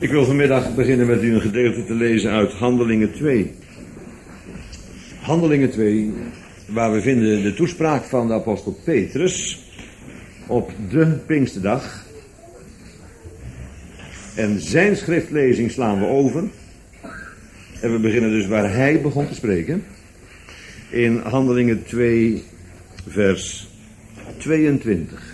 Ik wil vanmiddag beginnen met u een gedeelte te lezen uit Handelingen 2. Handelingen 2, waar we vinden de toespraak van de apostel Petrus op de Pinksterdag. En zijn schriftlezing slaan we over. En we beginnen dus waar hij begon te spreken. In Handelingen 2, vers 22.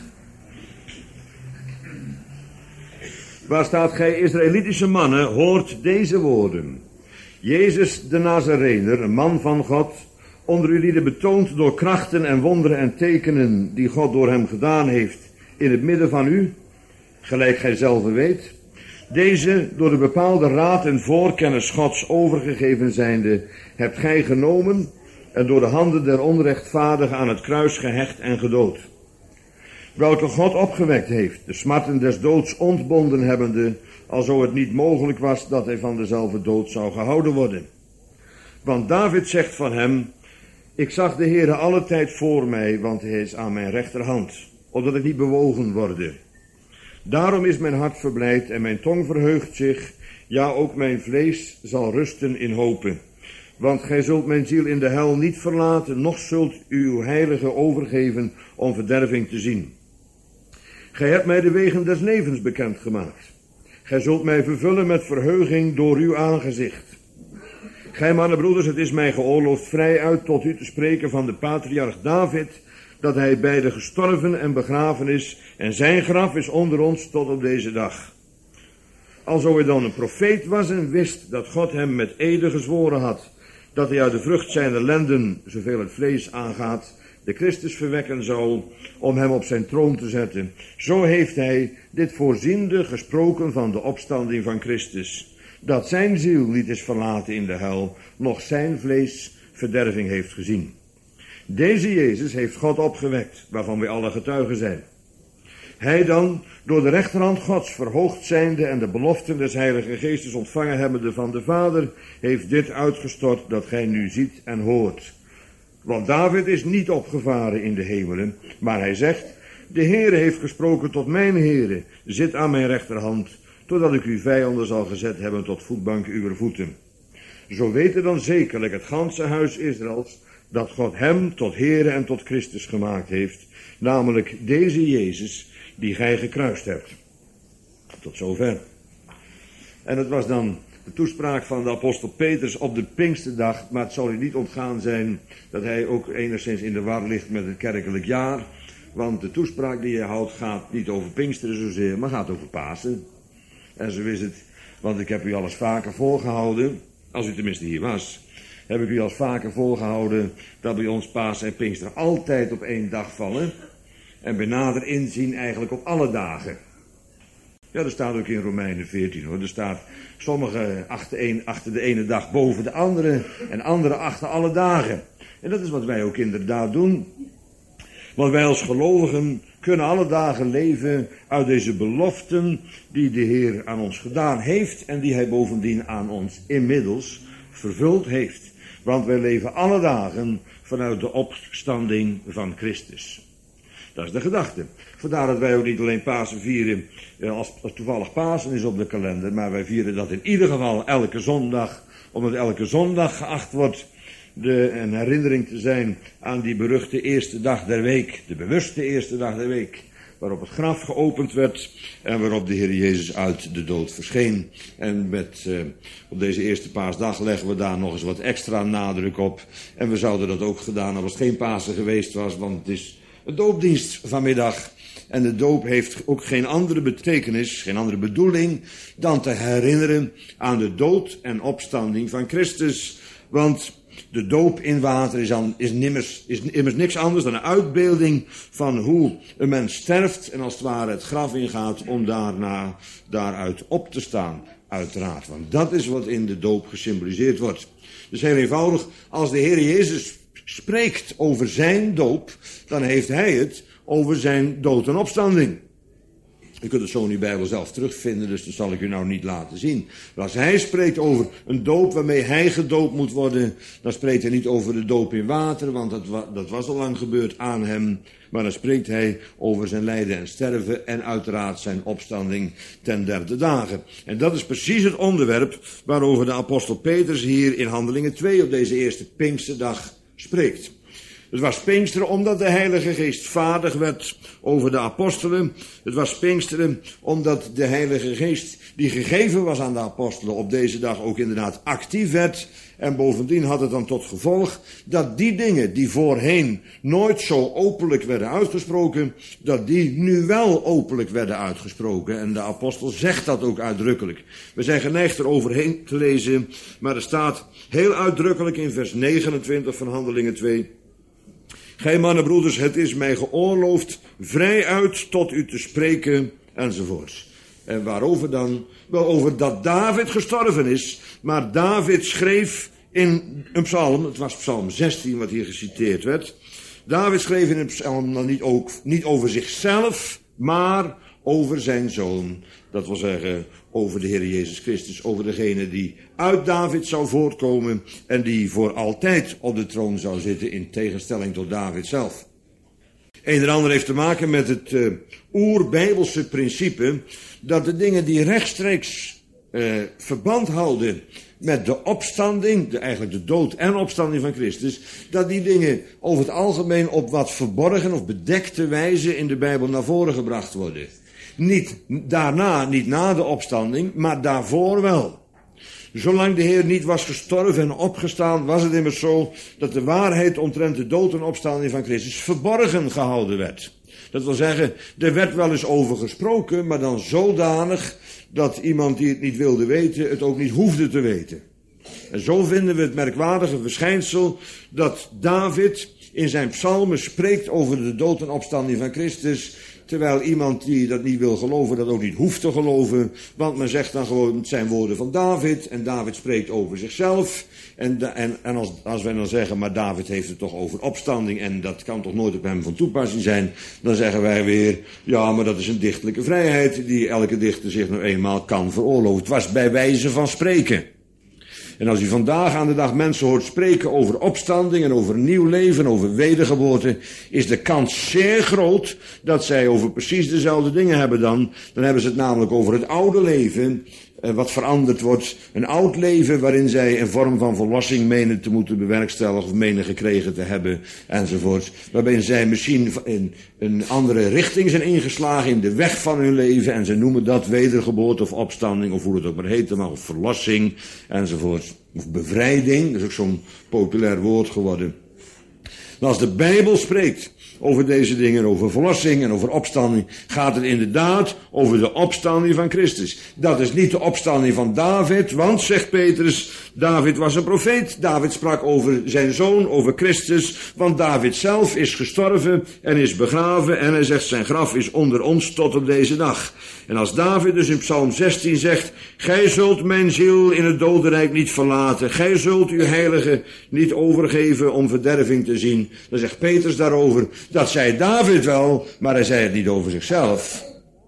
Waar staat: gij Israëlitische mannen, hoort deze woorden. Jezus de Nazarener, een man van God, onder u lieden betoond door krachten en wonderen en tekenen die God door hem gedaan heeft in het midden van u, gelijk gij zelf weet. Deze door de bepaalde raad en voorkennis Gods overgegeven zijnde, hebt gij genomen en door de handen der onrechtvaardigen aan het kruis gehecht en gedood. Welke God opgewekt heeft, de smarten des doods ontbonden hebbende, alzo het niet mogelijk was dat hij van dezelfde dood zou gehouden worden. Want David zegt van hem: ik zag de Heere alle tijd voor mij, want hij is aan mijn rechterhand, opdat ik niet bewogen worde. Daarom is mijn hart verblijd en mijn tong verheugt zich, ja ook mijn vlees zal rusten in hopen. Want gij zult mijn ziel in de hel niet verlaten, noch zult uw heilige overgeven om verderving te zien. Gij hebt mij de wegen des levens bekendgemaakt. Gij zult mij vervullen met verheuging door uw aangezicht. Gij mannenbroeders, het is mij geoorloofd vrij uit tot u te spreken van de patriarch David, dat hij beide gestorven en begraven is, en zijn graf is onder ons tot op deze dag. Alzo hij dan een profeet was en wist dat God hem met ede gezworen had, dat hij uit de vrucht zijner lenden, zoveel het vlees aangaat, de Christus verwekken zou, om hem op zijn troon te zetten. Zo heeft hij dit voorziende gesproken van de opstanding van Christus, dat zijn ziel niet is verlaten in de hel, noch zijn vlees verderving heeft gezien. Deze Jezus heeft God opgewekt, waarvan wij alle getuigen zijn. Hij dan, door de rechterhand Gods verhoogd zijnde en de beloften des Heilige Geestes ontvangen hebbende van de Vader, heeft dit uitgestort dat gij nu ziet en hoort. Want David is niet opgevaren in de hemelen, maar hij zegt: de Heere heeft gesproken tot mijn Heere, zit aan mijn rechterhand, totdat ik uw vijanden zal gezet hebben tot voetbank uwer voeten. Zo weten dan zekerlijk het ganse huis Israëls, dat God hem tot Heere en tot Christus gemaakt heeft, namelijk deze Jezus, die gij gekruist hebt. Tot zover. En het was dan de toespraak van de apostel Petrus op de Pinksterdag, maar het zal u niet ontgaan zijn dat hij ook enigszins in de war ligt met het kerkelijk jaar, want de toespraak die hij houdt gaat niet over Pinksteren zozeer, maar gaat over Pasen. En zo is het, want ik heb u al eens vaker voorgehouden, als u tenminste hier was, heb ik u al eens vaker voorgehouden dat bij ons Pasen en Pinksteren altijd op één dag vallen, en bij nader inzien eigenlijk op alle dagen. Ja, er staat ook in Romeinen 14 hoor. Er staat sommige achter de ene dag boven de andere en andere achter alle dagen. En dat is wat wij ook inderdaad doen. Want wij als gelovigen kunnen alle dagen leven uit deze beloften die de Heer aan ons gedaan heeft en die hij bovendien aan ons inmiddels vervuld heeft. Want wij leven alle dagen vanuit de opstanding van Christus. Dat is de gedachte. Vandaar dat wij ook niet alleen Pasen vieren als toevallig Pasen is op de kalender, maar wij vieren dat in ieder geval elke zondag, omdat elke zondag geacht wordt een herinnering te zijn aan die beruchte eerste dag der week, de bewuste eerste dag der week, waarop het graf geopend werd en waarop de Heer Jezus uit de dood verscheen. En op deze eerste paasdag leggen we daar nog eens wat extra nadruk op. En we zouden dat ook gedaan hebben als het geen Pasen geweest was, want het is een doopdienst vanmiddag. En de doop heeft ook geen andere betekenis, geen andere bedoeling dan te herinneren aan de dood en opstanding van Christus. Want de doop in water is immers niks anders dan een uitbeelding van hoe een mens sterft en als het ware het graf ingaat om daaruit op te staan, uiteraard. Want dat is wat in de doop gesymboliseerd wordt. Dus heel eenvoudig, als de Heer Jezus spreekt over zijn doop, dan heeft hij het over zijn dood en opstanding. U kunt het zo in uw Bijbel zelf terugvinden, dus dat zal ik u nou niet laten zien. Maar als hij spreekt over een doop waarmee hij gedoopt moet worden, dan spreekt hij niet over de doop in water, want dat was al lang gebeurd aan hem. maar dan spreekt hij over zijn lijden en sterven en uiteraard zijn opstanding ten derde dagen. En dat is precies het onderwerp waarover de apostel Petrus hier in Handelingen 2 op deze eerste Pinksterdag spreekt. Het was Pinksteren omdat de Heilige Geest vaardig werd over de apostelen. Het was Pinksteren omdat de Heilige Geest die gegeven was aan de apostelen op deze dag ook inderdaad actief werd. En bovendien had het dan tot gevolg dat die dingen die voorheen nooit zo openlijk werden uitgesproken, dat die nu wel openlijk werden uitgesproken. En de apostel zegt dat ook uitdrukkelijk. We zijn geneigd er overheen te lezen, maar er staat heel uitdrukkelijk in vers 29 van Handelingen 2... Gij mannenbroeders, het is mij geoorloofd vrijuit tot u te spreken, enzovoorts. En waarover dan? Wel over dat David gestorven is, maar David schreef in een psalm, het was psalm 16 wat hier geciteerd werd. David schreef in een psalm dan niet over zichzelf, maar over zijn zoon. Dat wil zeggen over de Heer Jezus Christus, over degene die uit David zou voortkomen en die voor altijd op de troon zou zitten in tegenstelling tot David zelf. Een en ander heeft te maken met het oerbijbelse principe dat de dingen die rechtstreeks verband houden met de opstanding, eigenlijk de dood en opstanding van Christus, dat die dingen over het algemeen op wat verborgen of bedekte wijze in de Bijbel naar voren gebracht worden. Niet daarna, niet na de opstanding, maar daarvoor wel. Zolang de Heer niet was gestorven en opgestaan, was het immers zo dat de waarheid omtrent de dood en opstanding van Christus verborgen gehouden werd. Dat wil zeggen, er werd wel eens over gesproken, maar dan zodanig dat iemand die het niet wilde weten, het ook niet hoefde te weten. En zo vinden we het merkwaardige verschijnsel dat David in zijn psalmen spreekt over de dood en opstanding van Christus, terwijl iemand die dat niet wil geloven, dat ook niet hoeft te geloven, want men zegt dan gewoon, het zijn woorden van David, en David spreekt over zichzelf, en als wij dan zeggen, maar David heeft het toch over opstanding, en dat kan toch nooit op hem van toepassing zijn, dan zeggen wij weer, ja, maar dat is een dichtelijke vrijheid, die elke dichter zich nou eenmaal kan veroorloven. Het was bij wijze van spreken. En als u vandaag aan de dag mensen hoort spreken over opstanding en over nieuw leven, over wedergeboorte, is de kans zeer groot dat zij over precies dezelfde dingen hebben dan. Dan hebben ze het namelijk over het oude leven, wat veranderd wordt. Een oud leven waarin zij een vorm van verlossing menen te moeten bewerkstelligen of menen gekregen te hebben, enzovoort. Waarbij zij misschien in een andere richting zijn ingeslagen in de weg van hun leven en ze noemen dat wedergeboorte of opstanding of hoe het ook maar heet, maar of verlossing, enzovoort. Of bevrijding, dat is ook zo'n populair woord geworden. En als de Bijbel spreekt over deze dingen, over verlossing en over opstanding, gaat het inderdaad over de opstanding van Christus. Dat is niet de opstanding van David, want, zegt Petrus, David was een profeet. David sprak over zijn zoon, over Christus, want David zelf is gestorven en is begraven en hij zegt zijn graf is onder ons tot op deze dag. En als David dus in Psalm 16 zegt, gij zult mijn ziel in het dodenrijk niet verlaten, gij zult uw heilige niet overgeven om verderving te zien, dan zegt Petrus daarover, dat zei David wel, maar hij zei het niet over zichzelf.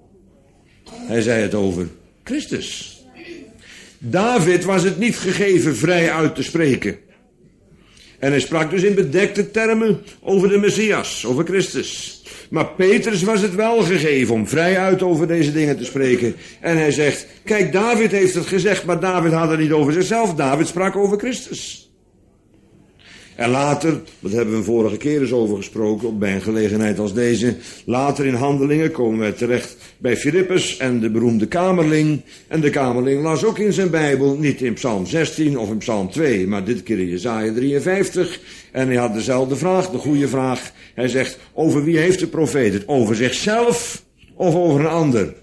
Hij zei het over Christus. David was het niet gegeven vrij uit te spreken. En hij sprak dus in bedekte termen over de Messias, over Christus. Maar Petrus was het wel gegeven om vrij uit over deze dingen te spreken. En hij zegt, kijk, David heeft het gezegd, maar David had het niet over zichzelf. David sprak over Christus. En later, dat hebben we een vorige keer eens over gesproken, bij een gelegenheid als deze, later in Handelingen komen wij terecht bij Filippus en de beroemde Kamerling. En de Kamerling las ook in zijn Bijbel, niet in Psalm 16 of in Psalm 2, maar dit keer in Jesaja 53. En hij had dezelfde vraag, de goede vraag. Hij zegt, over wie heeft de profeet het? Over zichzelf of over een ander?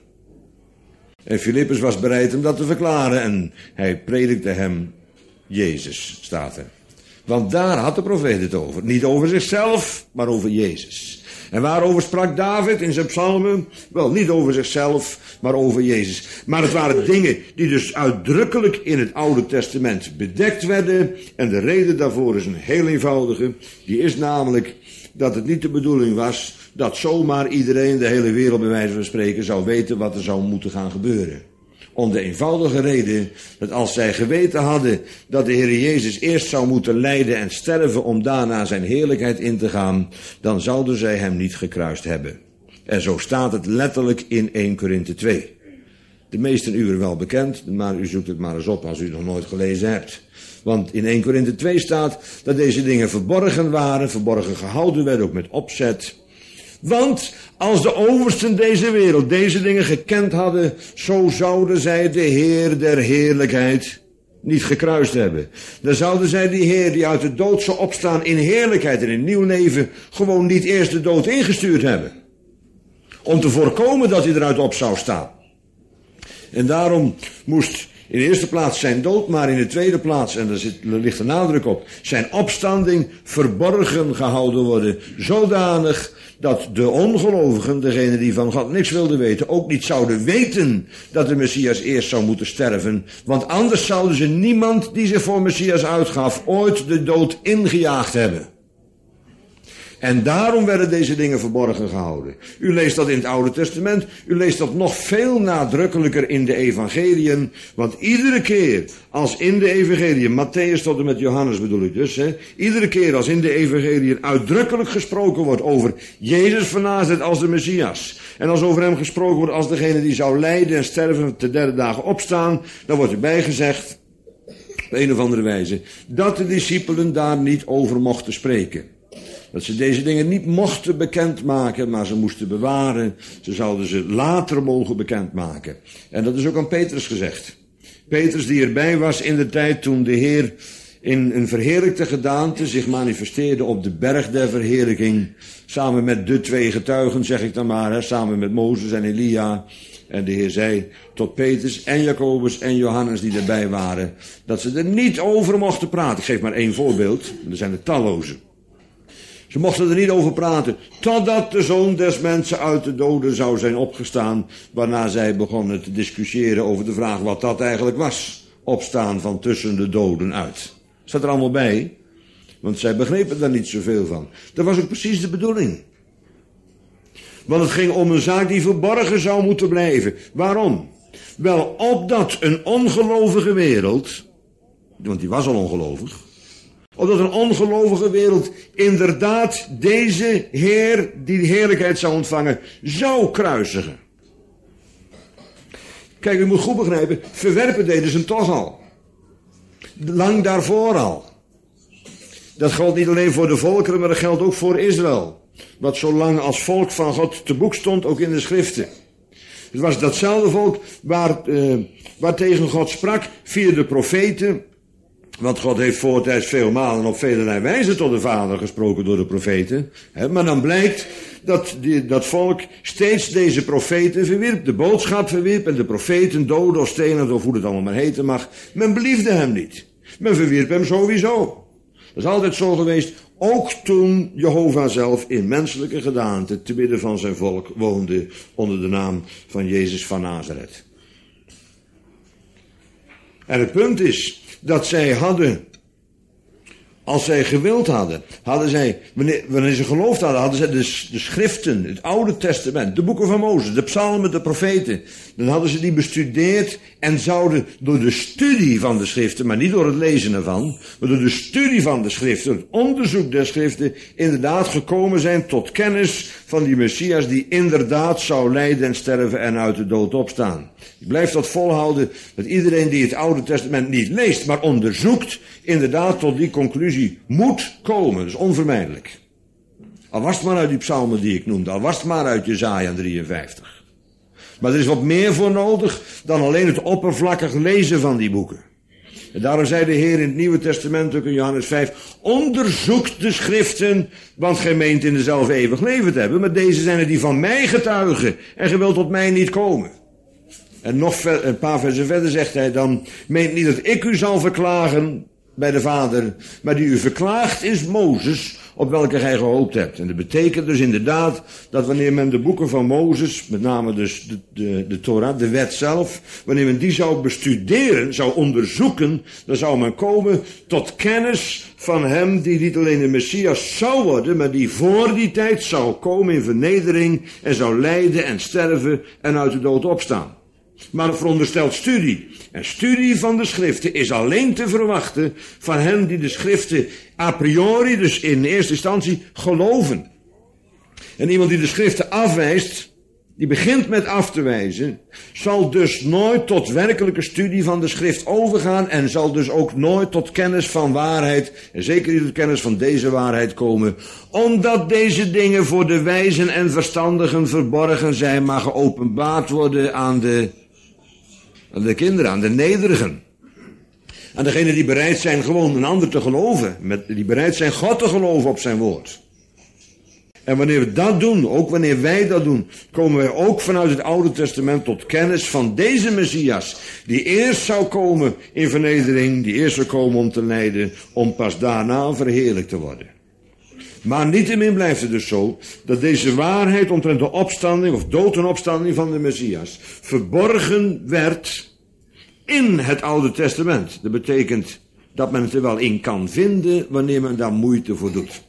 En Filippus was bereid om dat te verklaren en hij predikte hem Jezus, staat er. Want daar had de profeet het over. Niet over zichzelf, maar over Jezus. En waarover sprak David in zijn psalmen? Wel, niet over zichzelf, maar over Jezus. Maar het waren dingen die dus uitdrukkelijk in het Oude Testament bedekt werden. En de reden daarvoor is een heel eenvoudige. Die is namelijk dat het niet de bedoeling was dat zomaar iedereen, de hele wereld bij wijze van spreken, zou weten wat er zou moeten gaan gebeuren. Om de eenvoudige reden dat als zij geweten hadden dat de Heer Jezus eerst zou moeten lijden en sterven om daarna zijn heerlijkheid in te gaan, dan zouden zij hem niet gekruist hebben. En zo staat het letterlijk in 1 Korinthe 2. De meesten u er wel bekend, maar u zoekt het maar eens op als u het nog nooit gelezen hebt. Want in 1 Korinthe 2 staat dat deze dingen verborgen waren, verborgen gehouden werden, ook met opzet. Want als de oversten deze wereld deze dingen gekend hadden, zo zouden zij de Heer der heerlijkheid niet gekruist hebben. Dan zouden zij die Heer die uit de dood zou opstaan in heerlijkheid en in nieuw leven gewoon niet eerst de dood ingestuurd hebben. Om te voorkomen dat hij eruit op zou staan. En daarom moest in de eerste plaats zijn dood, maar in de tweede plaats, en daar ligt de nadruk op, zijn opstanding verborgen gehouden worden, zodanig dat de ongelovigen, degenen die van God niks wilden weten, ook niet zouden weten dat de Messias eerst zou moeten sterven, want anders zouden ze niemand die zich voor Messias uitgaf ooit de dood ingejaagd hebben. En daarom werden deze dingen verborgen gehouden. U leest dat in het Oude Testament. U leest dat nog veel nadrukkelijker in de evangeliën. Want iedere keer als in de evangeliën, Matthäus tot en met Johannes bedoel ik dus, iedere keer als in de evangeliën uitdrukkelijk gesproken wordt over Jezus van Nazareth als de Messias. En als over hem gesproken wordt als degene die zou lijden en sterven te derde dagen opstaan, dan wordt erbij gezegd, op een of andere wijze, dat de discipelen daar niet over mochten spreken. Dat ze deze dingen niet mochten bekendmaken, maar ze moesten bewaren. Ze zouden ze later mogen bekendmaken. En dat is ook aan Petrus gezegd. Petrus die erbij was in de tijd toen de Heer in een verheerlijkte gedaante zich manifesteerde op de berg der verheerlijking. Samen met de 2 getuigen, zeg ik dan maar, samen met Mozes en Elia. En de Heer zei tot Petrus en Jacobus en Johannes die erbij waren, dat ze er niet over mochten praten. Ik geef maar 1 voorbeeld, er zijn er talloze. Ze mochten er niet over praten, totdat de Zoon des Mensen uit de doden zou zijn opgestaan, waarna zij begonnen te discussiëren over de vraag wat dat eigenlijk was. Opstaan van tussen de doden uit. Staat er allemaal bij, want zij begrepen daar niet zoveel van. Dat was ook precies de bedoeling. Want het ging om een zaak die verborgen zou moeten blijven. Waarom? Wel, opdat een ongelovige wereld, want die was al ongelovig, opdat een ongelovige wereld inderdaad deze Heer, die de heerlijkheid zou ontvangen, zou kruisigen. Kijk, u moet goed begrijpen, verwerpen deden ze hem toch al. Lang daarvoor al. Dat geldt niet alleen voor de volkeren, maar dat geldt ook voor Israël. Wat zo lang als volk van God te boek stond, ook in de schriften. Het was datzelfde volk waar tegen God sprak via de profeten. Want God heeft voortijds veel malen op velerlei wijze tot de Vader gesproken door de profeten. Maar dan blijkt dat volk steeds deze profeten verwierp. De boodschap verwierp en de profeten doodde of stenen, of hoe het allemaal maar heten mag. Men beliefde hem niet. Men verwierp hem sowieso. Dat is altijd zo geweest. Ook toen Jehovah zelf in menselijke gedaante te midden van zijn volk woonde onder de naam van Jezus van Nazareth. En het punt is dat zij hadden, als zij gewild hadden zij, wanneer ze geloofd hadden zij de schriften, het Oude Testament, de boeken van Mozes, de psalmen, de profeten. Dan hadden ze die bestudeerd en zouden door de studie van de schriften, maar niet door het lezen ervan, maar door de studie van de schriften, het onderzoek der schriften, inderdaad gekomen zijn tot kennis van die Messias die inderdaad zou lijden en sterven en uit de dood opstaan. Ik blijf dat volhouden, dat iedereen die het Oude Testament niet leest, maar onderzoekt, inderdaad tot die conclusie moet komen. Dat is onvermijdelijk. Al was het maar uit die psalmen die ik noemde, al was het maar uit Jesaja 53. Maar er is wat meer voor nodig dan alleen het oppervlakkig lezen van die boeken. En daarom zei de Heer in het Nieuwe Testament, ook in Johannes 5, onderzoek de schriften, want gij meent in dezelfde eeuwig leven te hebben, maar deze zijn er die van mij getuigen en gij wilt tot mij niet komen. En nog een paar versen verder zegt hij dan, meent niet dat ik u zal verklagen bij de Vader, maar die u verklaagt is Mozes, op welke gij gehoopt hebt. En dat betekent dus inderdaad dat wanneer men de boeken van Mozes, met name dus de Torah, de wet zelf, wanneer men die zou bestuderen, zou onderzoeken, dan zou men komen tot kennis van hem die niet alleen de Messias zou worden, maar die voor die tijd zou komen in vernedering en zou lijden en sterven en uit de dood opstaan. maar het veronderstelt studie. En studie van de schriften is alleen te verwachten van hen die de schriften a priori, dus in eerste instantie, geloven. En iemand die de schriften afwijst, die begint met af te wijzen, zal dus nooit tot werkelijke studie van de schrift overgaan en zal dus ook nooit tot kennis van waarheid, en zeker niet tot kennis van deze waarheid komen, omdat deze dingen voor de wijzen en verstandigen verborgen zijn, maar geopenbaard worden aan de kinderen, aan de nederigen. Aan degenen die bereid zijn gewoon een ander te geloven, die bereid zijn God te geloven op zijn woord. En wanneer we dat doen, ook wanneer wij dat doen, komen wij ook vanuit het Oude Testament tot kennis van deze Messias, die eerst zou komen in vernedering, die eerst zou komen om te lijden, om pas daarna verheerlijkt te worden. Maar niettemin blijft het dus zo, dat deze waarheid omtrent de opstanding, of dood en opstanding van de Messias, verborgen werd in het Oude Testament. Dat betekent dat men het er wel in kan vinden, wanneer men daar moeite voor doet.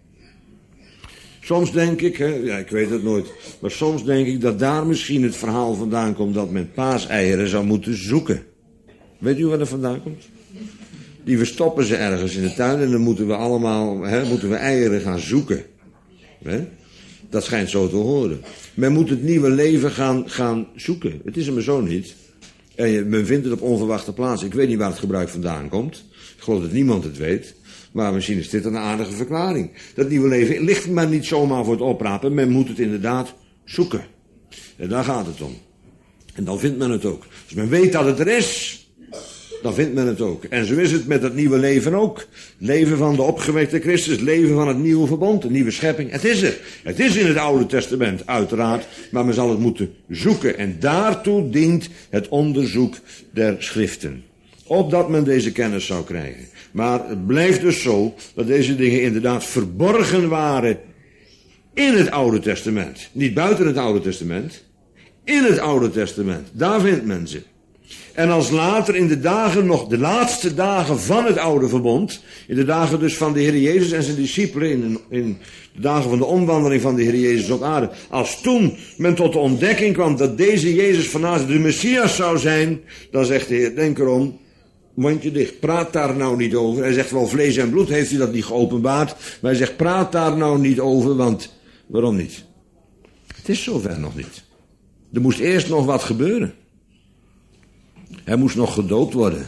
Soms denk ik, ik weet het nooit, maar soms denk ik dat daar misschien het verhaal vandaan komt dat men paaseieren zou moeten zoeken. Weet u waar dat vandaan komt? Die verstoppen ze ergens in de tuin en dan moeten we allemaal, moeten we eieren gaan zoeken. Dat schijnt zo te horen. Men moet het nieuwe leven gaan zoeken. Het is hem zo niet. En men vindt het op onverwachte plaatsen. Ik weet niet waar het gebruik vandaan komt. Ik geloof dat niemand het weet. Maar misschien is dit een aardige verklaring. Dat nieuwe leven ligt maar niet zomaar voor het oprapen. Men moet het inderdaad zoeken. En daar gaat het om. En dan vindt men het ook. Als men weet dat het er is, dan vindt men het ook. En zo is het met het nieuwe leven ook. Leven van de opgewekte Christus, leven van het nieuwe verbond, de nieuwe schepping. Het is er. Het is in het Oude Testament, uiteraard. Maar men zal het moeten zoeken. En daartoe dient het onderzoek der schriften. Opdat men deze kennis zou krijgen. Maar het blijft dus zo dat deze dingen inderdaad verborgen waren in het Oude Testament. Niet buiten het Oude Testament. In het Oude Testament. Daar vindt men ze. En als later in de dagen, nog de laatste dagen van het oude verbond, in de dagen dus van de Heer Jezus en zijn discipelen, in de dagen van de omwandeling van de Heer Jezus op aarde, als toen men tot de ontdekking kwam dat deze Jezus van Nazareth de Messias zou zijn, dan zegt de Heer, denk erom, mondje dicht, praat daar nou niet over. Hij zegt wel, vlees en bloed heeft u dat niet geopenbaard, maar hij zegt, praat daar nou niet over, want waarom niet? Het is zover nog niet. Er moest eerst nog wat gebeuren. Hij moest nog gedoopt worden.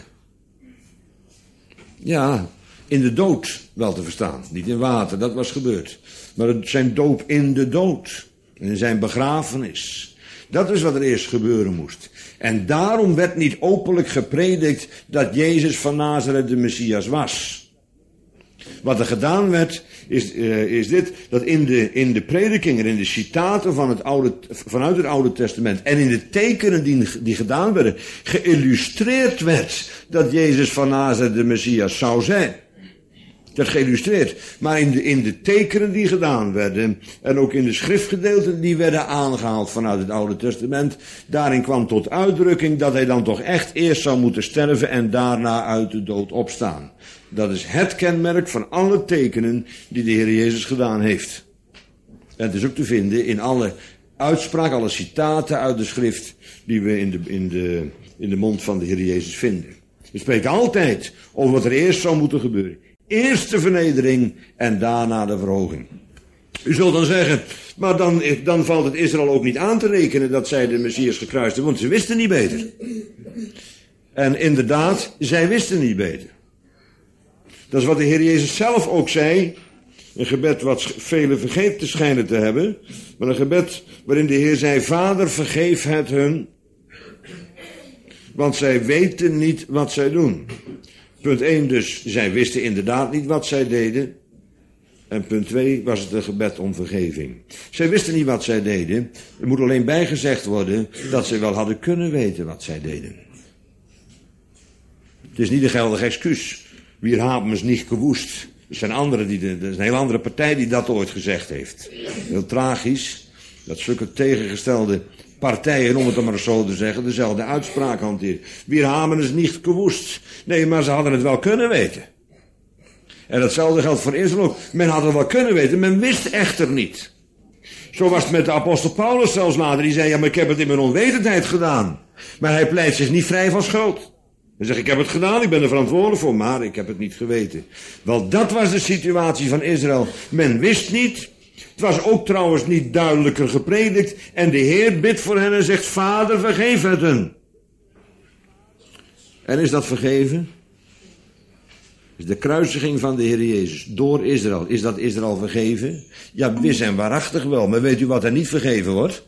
Ja, in de dood wel te verstaan. Niet in water, dat was gebeurd. Maar zijn doop in de dood. In zijn begrafenis. Dat is wat er eerst gebeuren moest. En daarom werd niet openlijk gepredikt dat Jezus van Nazareth de Messias was. Wat er gedaan werd, is dit, dat in de predikingen, in de citaten vanuit het Oude Testament en in de tekenen die gedaan werden, geïllustreerd werd dat Jezus van Nazareth de Messias zou zijn. Dat geïllustreerd. Maar in de tekenen die gedaan werden, en ook in de schriftgedeelten die werden aangehaald vanuit het Oude Testament, daarin kwam tot uitdrukking dat hij dan toch echt eerst zou moeten sterven en daarna uit de dood opstaan. Dat is het kenmerk van alle tekenen die de Heer Jezus gedaan heeft. En het is ook te vinden in alle uitspraken, alle citaten uit de schrift die we in de mond van de Heer Jezus vinden. We spreken altijd over wat er eerst zou moeten gebeuren. Eerst de vernedering en daarna de verhoging. U zult dan zeggen, maar dan valt het Israël ook niet aan te rekenen dat zij de Messias gekruist hebben, want ze wisten niet beter. En inderdaad, zij wisten niet beter. Dat is wat de Heer Jezus zelf ook zei. Een gebed wat velen vergeten te schijnen te hebben. Maar een gebed waarin de Heer zei, Vader, vergeef het hun. Want zij weten niet wat zij doen. Punt 1 dus, zij wisten inderdaad niet wat zij deden. En punt 2 was het een gebed om vergeving. Zij wisten niet wat zij deden. Er moet alleen bijgezegd worden dat zij wel hadden kunnen weten wat zij deden. Het is niet een geldig excuus. Wir haben es nicht gewusst. Er zijn anderen dat is een heel andere partij die dat ooit gezegd heeft. Heel tragisch dat zulke tegengestelde partijen, om het dan maar zo te zeggen, dezelfde uitspraak hanteren. Wir haben es nicht gewusst. Nee, maar ze hadden het wel kunnen weten. En datzelfde geldt voor Israël ook. Men had het wel kunnen weten, men wist echter niet. Zo was het met de apostel Paulus zelfs later. Die zei, ja, maar ik heb het in mijn onwetendheid gedaan. Maar hij pleit zich niet vrij van schuld. Hij zegt, ik heb het gedaan, ik ben er verantwoordelijk voor, maar ik heb het niet geweten. Wel, dat was de situatie van Israël. Men wist niet. Het was ook trouwens niet duidelijker gepredikt. En de Heer bidt voor hen en zegt, Vader, vergeef het hun. En is dat vergeven? Is de kruisiging van de Heer Jezus door Israël. Is dat Israël vergeven? Ja, wis en waarachtig wel. Maar weet u wat er niet vergeven wordt?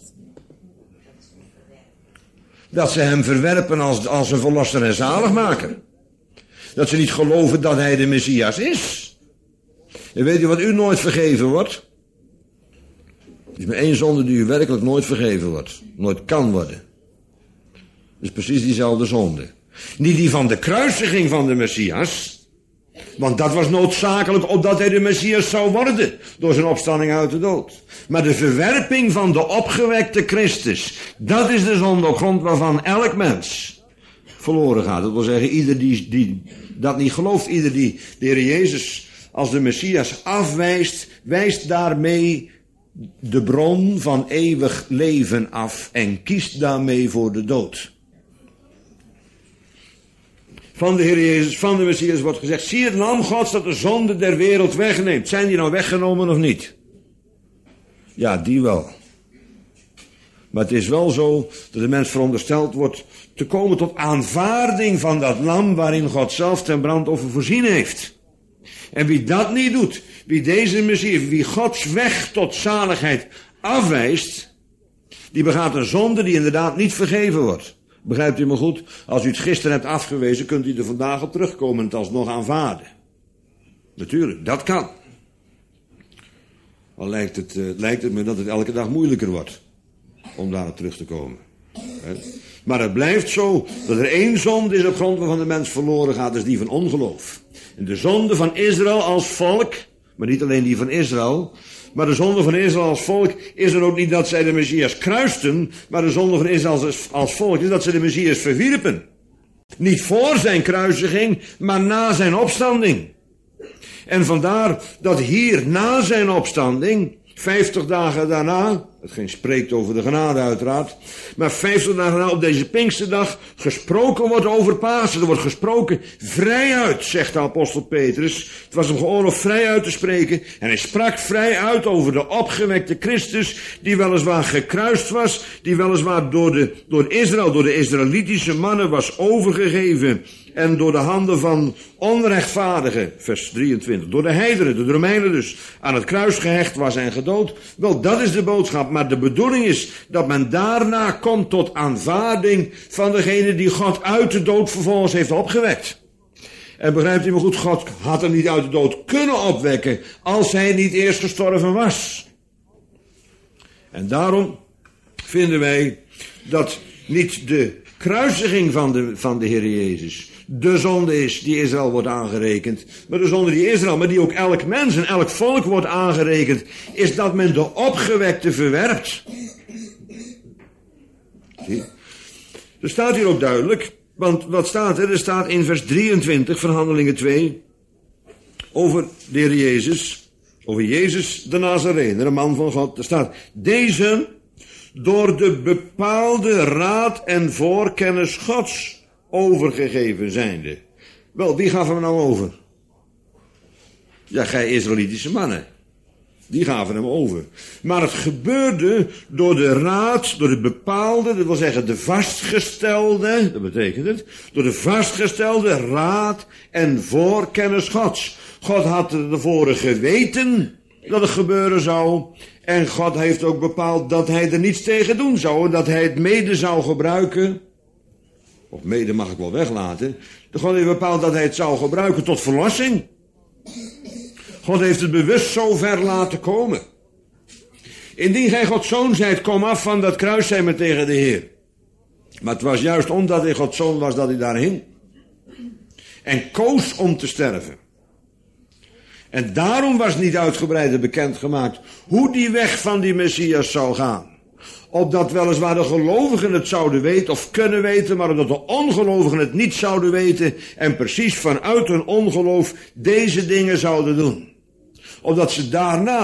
Dat ze hem verwerpen als een verlosser en zaligmaker. Dat ze niet geloven dat hij de Messias is. En weet u wat u nooit vergeven wordt? Er is maar één zonde die u werkelijk nooit vergeven wordt. Nooit kan worden. Dat is precies diezelfde zonde. Niet die van de kruisiging van de Messias. Want dat was noodzakelijk opdat hij de Messias zou worden. Door zijn opstanding uit de dood. Maar de verwerping van de opgewekte Christus. Dat is de zonde op grond waarvan elk mens verloren gaat. Dat wil zeggen, ieder die dat niet gelooft. Ieder die de Heer Jezus als de Messias afwijst. Wijst daarmee de bron van eeuwig leven af. En kiest daarmee voor de dood. Van de Heer Jezus, van de Messias wordt gezegd, zie het lam Gods dat de zonde der wereld wegneemt. Zijn die nou weggenomen of niet? Ja, die wel. Maar het is wel zo dat de mens verondersteld wordt te komen tot aanvaarding van dat lam waarin God zelf ten brandoffer voorzien heeft. En wie dat niet doet, wie deze Messias, wie Gods weg tot zaligheid afwijst, die begaat een zonde die inderdaad niet vergeven wordt. Begrijpt u me goed? Als u het gisteren hebt afgewezen, kunt u er vandaag op terugkomen en het alsnog aanvaarden. Natuurlijk, dat kan. Al lijkt het me dat het elke dag moeilijker wordt om daar op terug te komen. Maar het blijft zo dat er één zonde is op grond waarvan de mens verloren gaat, is die van ongeloof. En de zonde van Israël als volk, maar niet alleen die van Israël, maar de zonde van Israël als volk is er ook niet dat zij de Messias kruisten, maar de zonde van Israël als volk is dat ze de Messias verwierpen. Niet voor zijn kruisiging, maar na zijn opstanding. En vandaar dat hier na zijn opstanding, 50 dagen daarna, hetgeen spreekt over de genade uiteraard, maar 50 dagen daarna op deze Pinksterdag gesproken wordt over Pasen. Er wordt gesproken vrijuit, zegt de apostel Petrus. Het was hem geoorloofd vrijuit te spreken en hij sprak vrijuit over de opgewekte Christus, die weliswaar gekruist was, die weliswaar door Israël, door de Israëlitische mannen was overgegeven en door de handen van onrechtvaardigen, vers 23, door de heidenen, de Romeinen dus, aan het kruis gehecht was en gedood. Wel, dat is de boodschap, maar de bedoeling is dat men daarna komt tot aanvaarding van degene die God uit de dood vervolgens heeft opgewekt. En begrijpt u me goed, God had hem niet uit de dood kunnen opwekken als hij niet eerst gestorven was. En daarom vinden wij dat niet de kruisiging van de Heer Jezus de zonde is die Israël wordt aangerekend, maar de zonde die Israël, maar die ook elk mens en elk volk wordt aangerekend, is dat men de opgewekte verwerpt. Zie? Er staat hier ook duidelijk, want wat staat er? Er staat in vers 23 van Handelingen 2 over de Heer Jezus, over Jezus de Nazarener, een man van God. Er staat, deze door de bepaalde raad en voorkennis Gods overgegeven zijnde. Wel, wie gaf hem nou over? Ja, gij Israëlitische mannen. Die gaven hem over. Maar het gebeurde door de raad, door de bepaalde, dat wil zeggen de vastgestelde, dat betekent het, door de vastgestelde raad en voorkennis Gods. God had tevoren geweten dat het gebeuren zou. En God heeft ook bepaald dat hij er niets tegen doen zou. En dat hij het mede zou gebruiken. Of mede mag ik wel weglaten. God heeft bepaald dat hij het zou gebruiken tot verlossing. God heeft het bewust zo ver laten komen. Indien gij Gods zoon zijt, kom af van dat kruis, zei men tegen de Heer. Maar het was juist omdat hij Gods zoon was dat hij daar hing. En koos om te sterven. En daarom was niet uitgebreider bekendgemaakt hoe die weg van die Messias zou gaan. Opdat weliswaar de gelovigen het zouden weten of kunnen weten, maar opdat de ongelovigen het niet zouden weten en precies vanuit hun ongeloof deze dingen zouden doen. Opdat ze daarna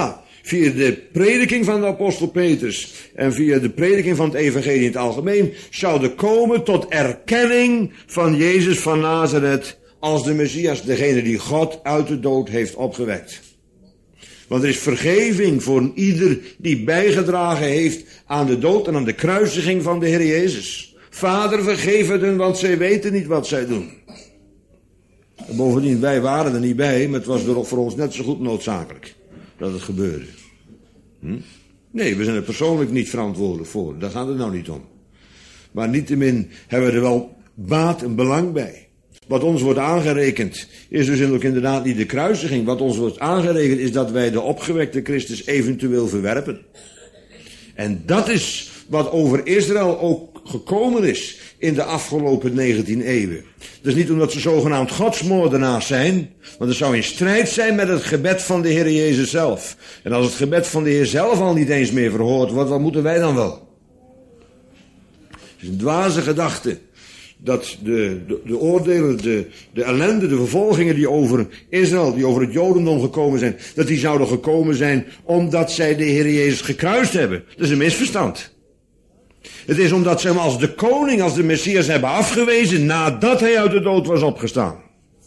via de prediking van de apostel Petrus en via de prediking van het evangelie in het algemeen, zouden komen tot erkenning van Jezus van Nazareth als de Messias, degene die God uit de dood heeft opgewekt. Want er is vergeving voor ieder die bijgedragen heeft aan de dood en aan de kruisiging van de Heer Jezus. Vader, vergeef het hun, want zij weten niet wat zij doen. En bovendien, wij waren er niet bij, maar het was voor ons net zo goed noodzakelijk dat het gebeurde. Nee, we zijn er persoonlijk niet verantwoordelijk voor. Daar gaat het nou niet om. Maar niettemin hebben we er wel baat en belang bij. Wat ons wordt aangerekend is dus ook inderdaad niet de kruisiging. Wat ons wordt aangerekend is dat wij de opgewekte Christus eventueel verwerpen. En dat is wat over Israël ook gekomen is in de afgelopen 19 eeuwen. Dus niet omdat ze zogenaamd godsmoordenaars zijn, want het zou in strijd zijn met het gebed van de Heer Jezus zelf. En als het gebed van de Heer zelf al niet eens meer verhoord wordt, wat moeten wij dan wel? Het is een dwaze gedachte dat de oordelen, de ellende, de vervolgingen die over Israël, die over het Jodendom gekomen zijn, dat die zouden gekomen zijn omdat zij de Heer Jezus gekruist hebben. Dat is een misverstand. Het is omdat ze hem als de koning, als de Messias hebben afgewezen nadat hij uit de dood was opgestaan.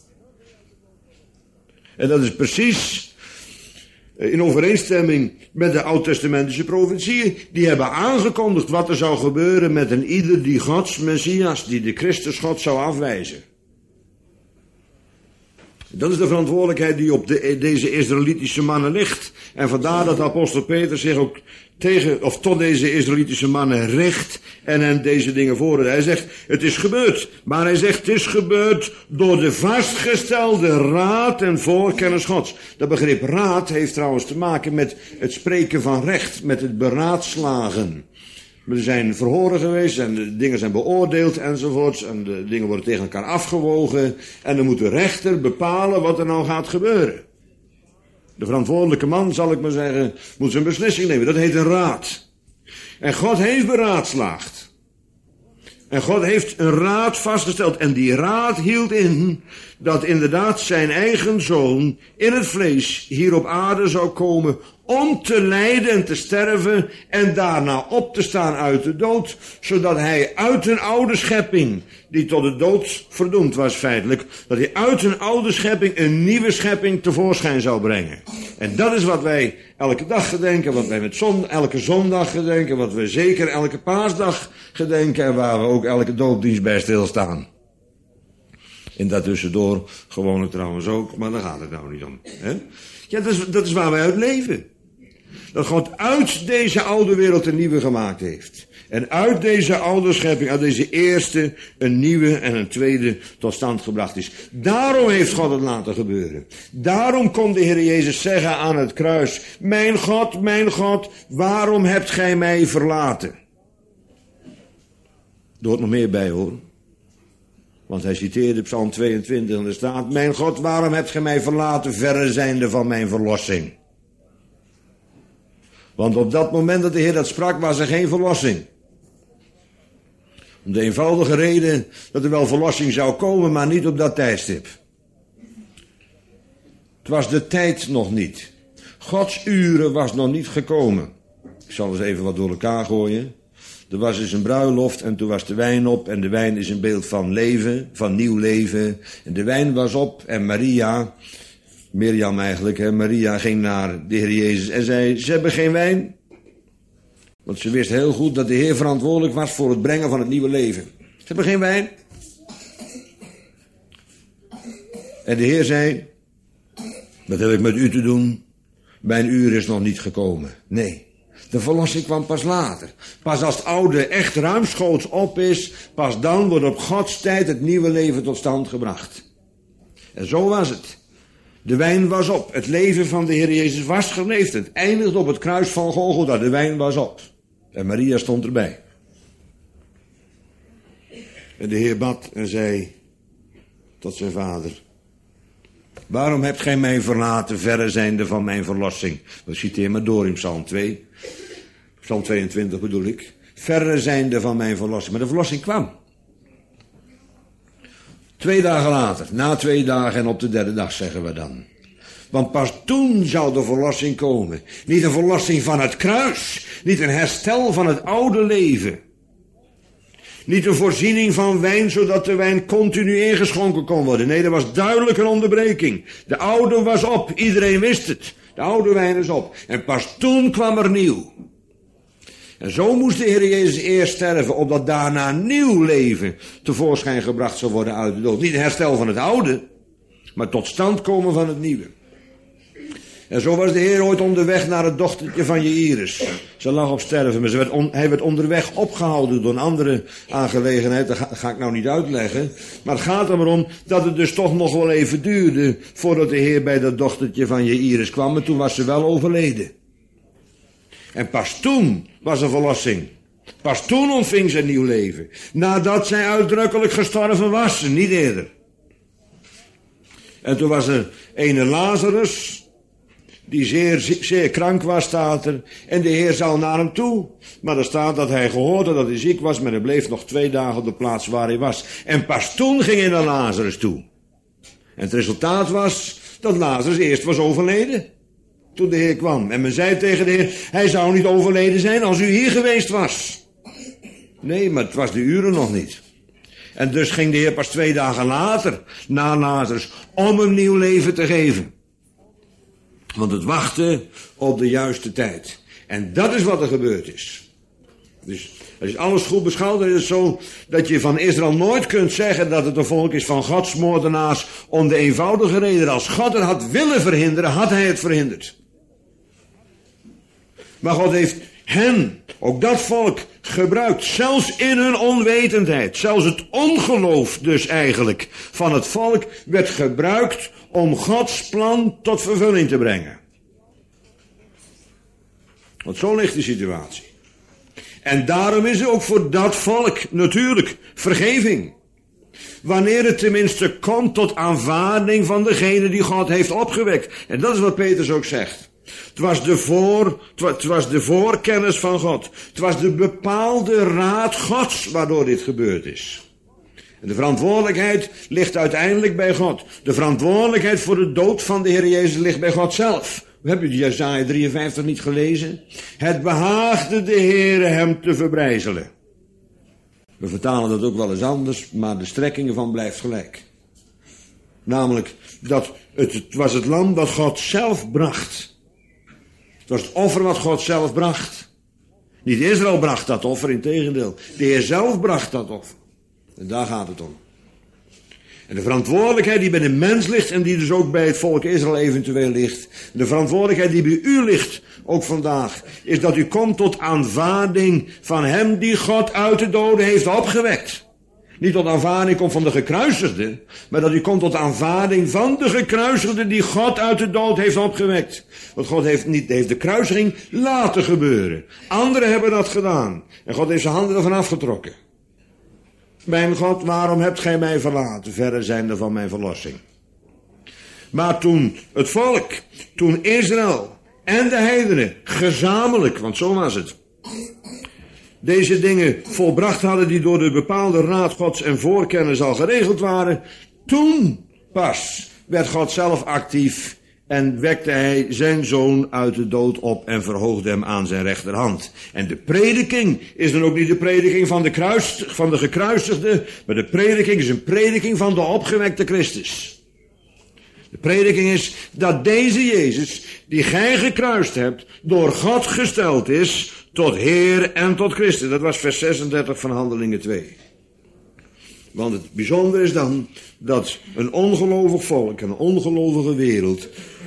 En dat is precies in overeenstemming met de oud-testamentische profetieën. Die hebben aangekondigd wat er zou gebeuren met een ieder die Gods Messias, die de Christus God zou afwijzen. Dat is de verantwoordelijkheid die op deze Israëlitische mannen ligt. En vandaar dat de apostel Petrus zich ook tot deze Israëlitische mannen richt en hen deze dingen voorhoudt. Hij zegt, het is gebeurd. Maar hij zegt, het is gebeurd door de vastgestelde raad en voorkennis Gods. Dat begrip raad heeft trouwens te maken met het spreken van recht, met het beraadslagen. Er zijn verhoren geweest en de dingen zijn beoordeeld enzovoorts. En de dingen worden tegen elkaar afgewogen. En dan moet de rechter bepalen wat er nou gaat gebeuren. De verantwoordelijke man, zal ik maar zeggen, moet zijn beslissing nemen. Dat heet een raad. En God heeft beraadslaagd. En God heeft een raad vastgesteld. En die raad hield in dat inderdaad zijn eigen zoon in het vlees hier op aarde zou komen om te lijden en te sterven en daarna op te staan uit de dood, zodat hij uit een oude schepping, die tot de dood verdoemd was feitelijk, dat hij uit een oude schepping een nieuwe schepping tevoorschijn zou brengen. En dat is wat wij elke dag gedenken, wat wij elke zondag gedenken, wat we zeker elke paasdag gedenken en waar we ook elke doopdienst bij stilstaan. En daartussendoor gewoonlijk trouwens ook, maar daar gaat het nou niet om. Hè? Ja, dat is waar wij uit leven. Dat God uit deze oude wereld een nieuwe gemaakt heeft. En uit deze oude schepping, uit deze eerste, een nieuwe en een tweede tot stand gebracht is. Daarom heeft God het laten gebeuren. Daarom kon de Heer Jezus zeggen aan het kruis, mijn God, waarom hebt gij mij verlaten? Er hoort nog meer bij hoor. Want hij citeerde Psalm 22 en er staat, mijn God, waarom hebt gij mij verlaten, verre zijnde van mijn verlossing? Want op dat moment dat de Heer dat sprak, was er geen verlossing. Om de eenvoudige reden dat er wel verlossing zou komen, maar niet op dat tijdstip. Het was de tijd nog niet. Gods uren was nog niet gekomen. Ik zal eens even wat door elkaar gooien. Er was eens een bruiloft en toen was de wijn op. En de wijn is een beeld van leven, van nieuw leven. En de wijn was op en Mirjam eigenlijk, hè, Maria ging naar de Heer Jezus en zei, ze hebben geen wijn. Want ze wist heel goed dat de Heer verantwoordelijk was voor het brengen van het nieuwe leven. Ze hebben geen wijn. En de Heer zei, wat heb ik met u te doen? Mijn uur is nog niet gekomen. Nee, de verlossing kwam pas later. Pas als het oude echt ruimschoots op is, pas dan wordt op Gods tijd het nieuwe leven tot stand gebracht. En zo was het. De wijn was op. Het leven van de Heer Jezus was geleefd. Het eindigde op het kruis van Golgotha. De wijn was op. En Maria stond erbij. En de Heer bad en zei tot zijn vader, waarom hebt gij mij verlaten, verre zijnde van mijn verlossing? Dat citeer maar door in Psalm 2. Psalm 22 bedoel ik. Verre zijnde van mijn verlossing. Maar de verlossing kwam. 2 dagen later, na 2 dagen en op de 3e dag zeggen we dan. Want pas toen zou de verlossing komen. Niet een verlossing van het kruis. Niet een herstel van het oude leven. Niet een voorziening van wijn, zodat de wijn continu ingeschonken kon worden. Nee, er was duidelijk een onderbreking. De oude was op, iedereen wist het. De oude wijn is op. En pas toen kwam er nieuw. En zo moest de Heer Jezus eerst sterven, opdat daarna nieuw leven tevoorschijn gebracht zou worden uit de dood. Niet een herstel van het oude, maar tot stand komen van het nieuwe. En zo was de Heer ooit onderweg naar het dochtertje van Jaïrus. Ze lag op sterven, maar hij werd onderweg opgehouden door een andere aangelegenheid. Dat ga ik nou niet uitleggen. Maar het gaat er maar om dat het dus toch nog wel even duurde voordat de Heer bij dat dochtertje van Jaïrus kwam. En toen was ze wel overleden. En pas toen was er verlossing. Pas toen ontving ze een nieuw leven. Nadat zij uitdrukkelijk gestorven was, niet eerder. En toen was er ene Lazarus, die zeer krank was, staat er. En de Heer zal naar hem toe. Maar er staat dat hij gehoord had dat hij ziek was, maar hij bleef nog 2 dagen op de plaats waar hij was. En pas toen ging hij naar Lazarus toe. En het resultaat was dat Lazarus eerst was overleden. Toen de Heer kwam. En men zei tegen de Heer, hij zou niet overleden zijn als u hier geweest was. Nee, maar het was de uren nog niet. En dus ging de Heer pas 2 dagen later naar Lazarus om hem nieuw leven te geven. Want het wachten op de juiste tijd. En dat is wat er gebeurd is. Dus als je alles goed beschouwt, dan is het zo dat je van Israël nooit kunt zeggen dat het een volk is van godsmoordenaars om de eenvoudige reden. Als God het had willen verhinderen, had hij het verhinderd. Maar God heeft hen, ook dat volk, gebruikt. Zelfs in hun onwetendheid. Zelfs het ongeloof dus eigenlijk van het volk werd gebruikt om Gods plan tot vervulling te brengen. Want zo ligt de situatie. En daarom is er ook voor dat volk natuurlijk vergeving. Wanneer het tenminste komt tot aanvaarding van degene die God heeft opgewekt. En dat is wat Petrus ook zegt. Het was de voorkennis van God. Het was de bepaalde raad Gods waardoor dit gebeurd is. En de verantwoordelijkheid ligt uiteindelijk bij God. De verantwoordelijkheid voor de dood van de Heer Jezus ligt bij God zelf. Hebben jullie Jesaja 53 niet gelezen? Het behaagde de Heere hem te verbrijzelen. We vertalen dat ook wel eens anders, maar de strekking ervan blijft gelijk. Namelijk, dat het was het lam dat God zelf bracht. Het was het offer wat God zelf bracht. Niet Israël bracht dat offer, integendeel. De Heer zelf bracht dat offer. En daar gaat het om. En de verantwoordelijkheid die bij de mens ligt en die dus ook bij het volk Israël eventueel ligt. De verantwoordelijkheid die bij u ligt, ook vandaag, is dat u komt tot aanvaarding van hem die God uit de doden heeft opgewekt. Niet tot aanvaarding komt van de gekruisigde, maar dat u komt tot aanvaarding van de gekruisigde die God uit de dood heeft opgewekt. Want God heeft de kruisiging laten gebeuren. Anderen hebben dat gedaan. En God heeft zijn handen ervan afgetrokken. Mijn God, waarom hebt gij mij verlaten, verre zijnde van mijn verlossing? Maar toen het volk, toen Israël en de heidenen gezamenlijk, want zo was het, deze dingen volbracht hadden die door de bepaalde raad Gods en voorkennis al geregeld waren, toen pas werd God zelf actief en wekte hij zijn zoon uit de dood op en verhoogde hem aan zijn rechterhand. En de prediking is dan ook niet de prediking van de gekruisigde, maar de prediking is een prediking van de opgewekte Christus. De prediking is dat deze Jezus, die gij gekruist hebt, door God gesteld is tot Heer en tot Christus. Dat was vers 36 van Handelingen 2. Want het bijzondere is dan dat een ongelovig volk en een ongelovige wereld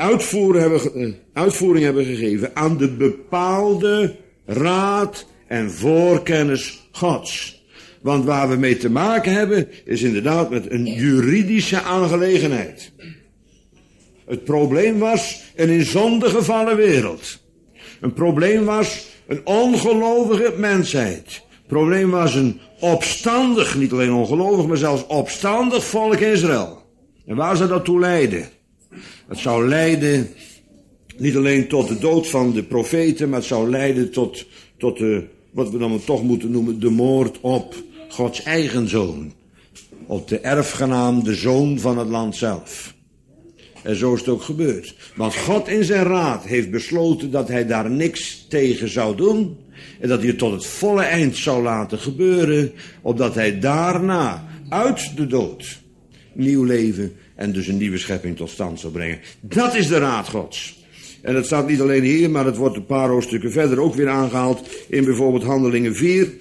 uitvoering hebben gegeven aan de bepaalde raad en voorkennis Gods. Want waar we mee te maken hebben is inderdaad met een juridische aangelegenheid. Het probleem was een in zonde gevallen wereld. Een probleem was een ongelovige mensheid. Het probleem was een opstandig, niet alleen ongelovig, maar zelfs opstandig volk Israël. En waar zou dat toe leiden? Het zou leiden niet alleen tot de dood van de profeten, maar het zou leiden tot de, wat we dan toch moeten noemen, de moord op Gods eigen zoon. Op de erfgenaam, de zoon van het land zelf. En zo is het ook gebeurd. Want God in zijn raad heeft besloten dat hij daar niks tegen zou doen. En dat hij het tot het volle eind zou laten gebeuren. Opdat hij daarna uit de dood nieuw leven en dus een nieuwe schepping tot stand zou brengen. Dat is de raad Gods. En dat staat niet alleen hier, maar het wordt een paar hoofdstukken verder ook weer aangehaald. In bijvoorbeeld Handelingen 4.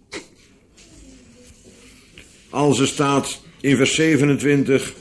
Als er staat in vers 27...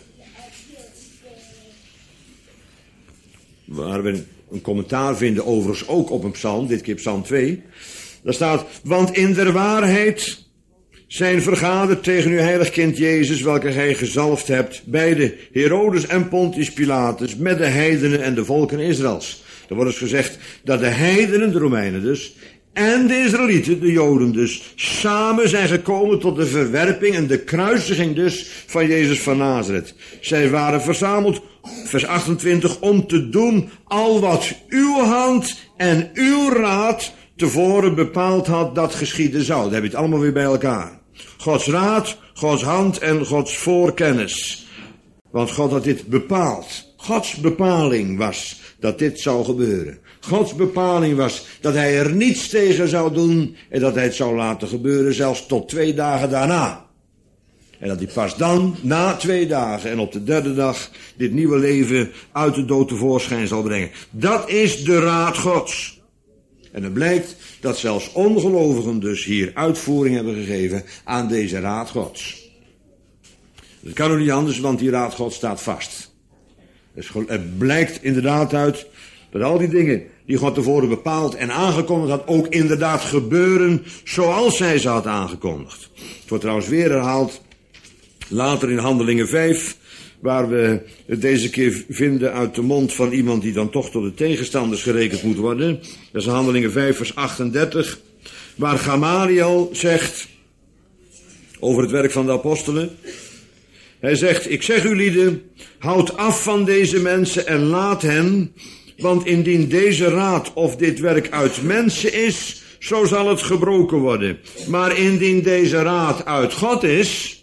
waar we een commentaar vinden overigens ook op een psalm, dit keer psalm 2. Daar staat, want in der waarheid zijn vergaderd tegen uw heilig kind Jezus, welke gij gezalfd hebt, beide Herodes en Pontius Pilatus, met de heidenen en de volken Israëls. Er wordt dus gezegd dat de heidenen, de Romeinen dus, en de Israëlieten, de Joden dus, samen zijn gekomen tot de verwerping en de kruisiging dus van Jezus van Nazareth. Zij waren verzameld, vers 28, om te doen al wat uw hand en uw raad tevoren bepaald had dat geschieden zou. Dan heb je het allemaal weer bij elkaar. Gods raad, Gods hand en Gods voorkennis. Want God had dit bepaald. Gods bepaling was dat dit zou gebeuren. Gods bepaling was dat hij er niets tegen zou doen en dat hij het zou laten gebeuren, zelfs tot 2 dagen daarna. En dat hij pas dan, na 2 dagen en op de 3e dag, dit nieuwe leven uit de dood tevoorschijn zal brengen. Dat is de raad Gods. En het blijkt dat zelfs ongelovigen dus hier uitvoering hebben gegeven aan deze raad Gods. Dat kan ook niet anders, want die raad Gods staat vast. Dus het blijkt inderdaad uit dat al die dingen die God tevoren bepaald en aangekondigd had, ook inderdaad gebeuren zoals hij ze had aangekondigd. Het wordt trouwens weer herhaald later in Handelingen 5, waar we het deze keer vinden uit de mond van iemand die dan toch tot de tegenstanders gerekend moet worden. Dat is Handelingen 5 vers 38, waar Gamaliel zegt over het werk van de apostelen. Hij zegt, ik zeg u lieden, houd af van deze mensen en laat hen, want indien deze raad of dit werk uit mensen is, zo zal het gebroken worden. Maar indien deze raad uit God is,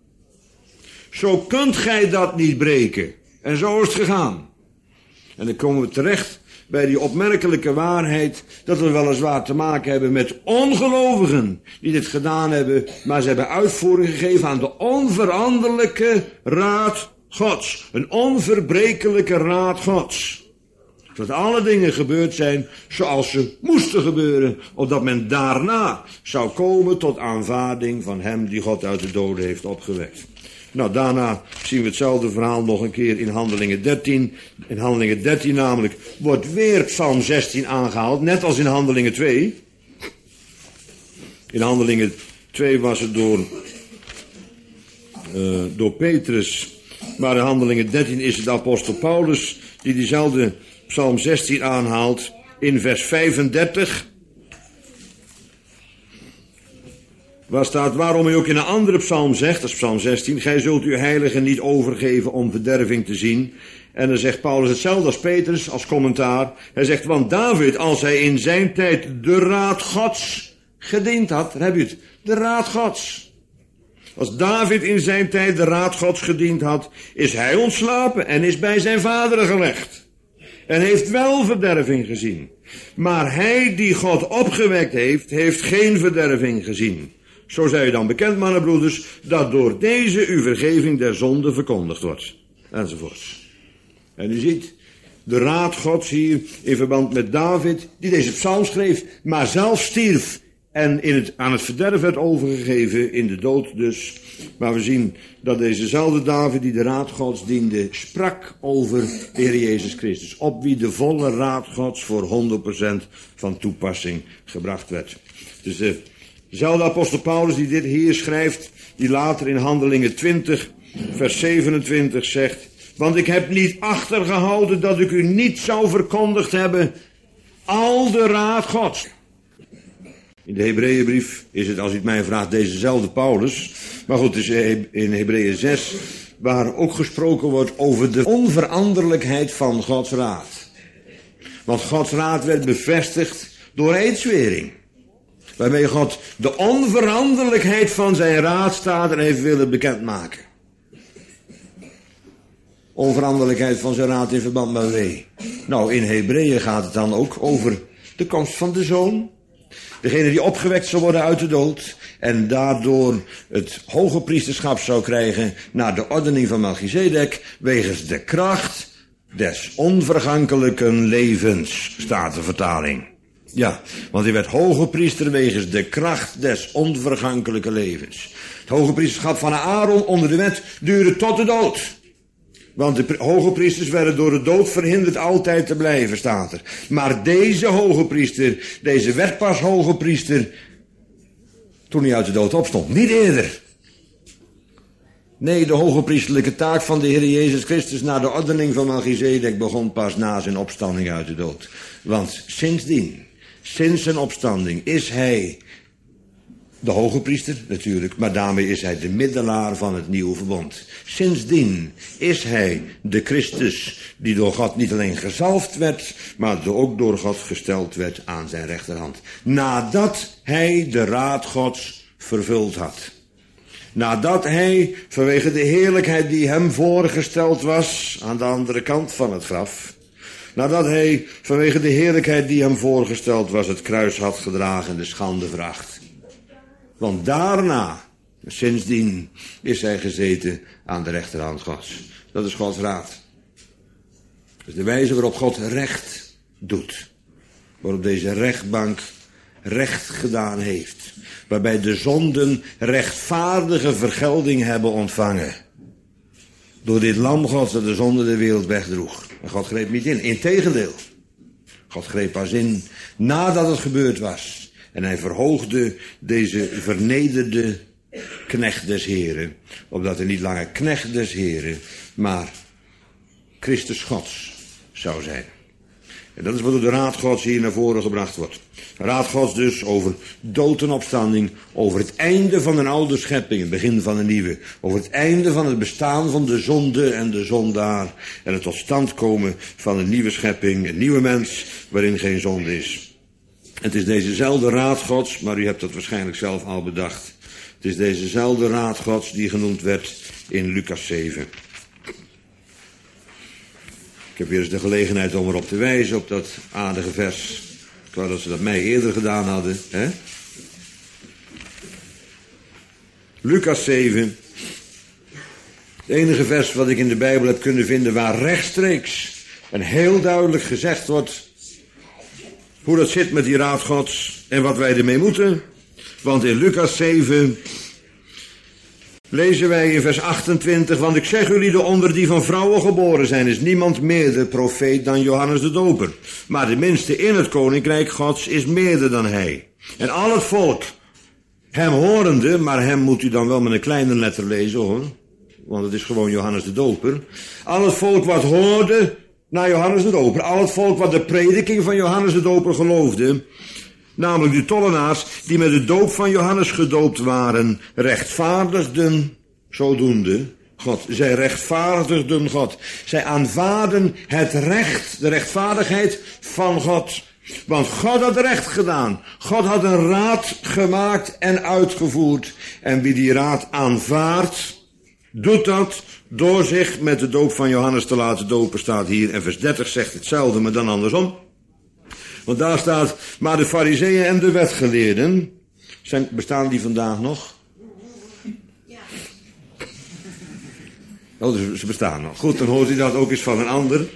zo kunt gij dat niet breken. En zo is het gegaan. En dan komen we terecht bij die opmerkelijke waarheid dat we weliswaar te maken hebben met ongelovigen die dit gedaan hebben, maar ze hebben uitvoering gegeven aan de onveranderlijke raad Gods. Een onverbrekelijke raad Gods. Dat alle dingen gebeurd zijn zoals ze moesten gebeuren, opdat men daarna zou komen tot aanvaarding van hem die God uit de doden heeft opgewekt. Nou, daarna zien we hetzelfde verhaal nog een keer in Handelingen 13. In Handelingen 13 namelijk wordt weer Psalm 16 aangehaald, net als in Handelingen 2. In Handelingen 2 was het door Petrus, maar in Handelingen 13 is het de apostel Paulus die diezelfde Psalm 16 aanhaalt in vers 35. Waar staat, waarom hij ook in een andere psalm zegt, dat is psalm 16, gij zult uw heiligen niet overgeven om verderving te zien. En dan zegt Paulus hetzelfde als Petrus, als commentaar. Hij zegt, want David, als hij in zijn tijd de raad Gods gediend had, daar heb je het, de raad Gods. Als David in zijn tijd de raad Gods gediend had, is hij ontslapen en is bij zijn vaderen gelegd. En heeft wel verderving gezien. Maar hij die God opgewekt heeft, heeft geen verderving gezien. Zo zij u dan bekend, mannenbroeders, dat door deze uw vergeving der zonde verkondigd wordt. Enzovoorts. En u ziet de raad Gods hier in verband met David, die deze psalm schreef, maar zelf stierf en aan het verderf werd overgegeven, in de dood dus. Maar we zien dat dezezelfde David die de raad Gods diende, sprak over de Heer Jezus Christus, op wie de volle raad Gods voor 100% van toepassing gebracht werd. Dus dezelfde apostel Paulus die dit hier schrijft, die later in Handelingen 20 vers 27 zegt, want ik heb niet achtergehouden dat ik u niet zou verkondigd hebben al de raad Gods. In de Hebreeënbrief is het, als u het mij vraagt, dezezelfde Paulus. Maar goed, het is in Hebreeën 6, waar ook gesproken wordt over de onveranderlijkheid van Gods raad. Want Gods raad werd bevestigd door eedswering. Waarmee God de onveranderlijkheid van zijn raad staat en heeft willen bekendmaken. onveranderlijkheid van zijn raad in verband met wee. Nou, in Hebreeën gaat het dan ook over de komst van de Zoon. Degene die opgewekt zal worden uit de dood en daardoor het hoge priesterschap zou krijgen naar de ordening van Melchizedek, wegens de kracht des onvergankelijke levens, staat de vertaling. Ja, want hij werd hoge priester wegens de kracht des onvergankelijke levens. Het hoge priesterschap van Aaron onder de wet duurde tot de dood. Want de hoge priesters werden door de dood verhinderd altijd te blijven, staat er. Maar deze hoge priester, deze werd pas hoge priester toen hij uit de dood opstond. Niet eerder. Nee, de hoge priesterlijke taak van de Heer Jezus Christus na de ordening van Melchizedek begon pas na zijn opstanding uit de dood. Want sindsdien, sinds zijn opstanding, is hij de hoge priester natuurlijk, maar daarmee is hij de middelaar van het nieuwe verbond. Sindsdien is hij de Christus die door God niet alleen gezalfd werd, maar ook door God gesteld werd aan zijn rechterhand. Nadat hij de raad Gods vervuld had. Nadat hij vanwege de heerlijkheid die hem voorgesteld was aan de andere kant van het graf. Nadat hij vanwege de heerlijkheid die hem voorgesteld was het kruis had gedragen en de schande veracht. Want daarna, sindsdien, is hij gezeten aan de rechterhand Gods. Dat is Gods raad. Dat is de wijze waarop God recht doet. Waarop deze rechtbank recht gedaan heeft. Waarbij de zonden rechtvaardige vergelding hebben ontvangen. Door dit lam Gods dat de zonde de wereld wegdroeg. Maar God greep niet in. Integendeel. God greep pas in nadat het gebeurd was. En hij verhoogde deze vernederde knecht des Heren. Opdat hij niet langer knecht des Heren, maar Christus Gods zou zijn. En dat is wat door de raad Gods hier naar voren gebracht wordt. Raad Gods dus over dood en opstanding. Over het einde van een oude schepping, het begin van een nieuwe. Over het einde van het bestaan van de zonde en de zondaar. En het tot stand komen van een nieuwe schepping, een nieuwe mens waarin geen zonde is. Het is dezezelfde raad Gods, maar u hebt dat waarschijnlijk zelf al bedacht. Het is dezezelfde raad Gods die genoemd werd in Lucas 7. Ik heb weer eens de gelegenheid om erop te wijzen, op dat aardige vers. Ik wou dat ze dat mij eerder gedaan hadden. Hè? Lucas 7. Het enige vers wat ik in de Bijbel heb kunnen vinden waar rechtstreeks en heel duidelijk gezegd wordt hoe dat zit met die raad Gods en wat wij ermee moeten. Want in Lucas 7 lezen wij in vers 28, want ik zeg jullie, de onder die van vrouwen geboren zijn, is niemand meerder profeet dan Johannes de Doper. Maar de minste in het koninkrijk Gods is meerder dan hij. En al het volk, hem horende, maar hem moet u dan wel met een kleine letter lezen hoor, want het is gewoon Johannes de Doper. Al het volk wat hoorde naar Johannes de Doper, al het volk wat de prediking van Johannes de Doper geloofde, namelijk de tollenaars die met de doop van Johannes gedoopt waren, rechtvaardigden zodoende God. Zij rechtvaardigden God. Zij aanvaarden het recht, de rechtvaardigheid van God. Want God had recht gedaan. God had een raad gemaakt en uitgevoerd. En wie die raad aanvaardt, doet dat door zich met de doop van Johannes te laten dopen, staat hier. En vers 30 zegt hetzelfde, maar dan andersom. Want daar staat, maar de farizeeën en de wetgeleerden, bestaan die vandaag nog? Ja. Oh, dus ze bestaan nog. Goed, dan hoort u dat ook eens van een ander.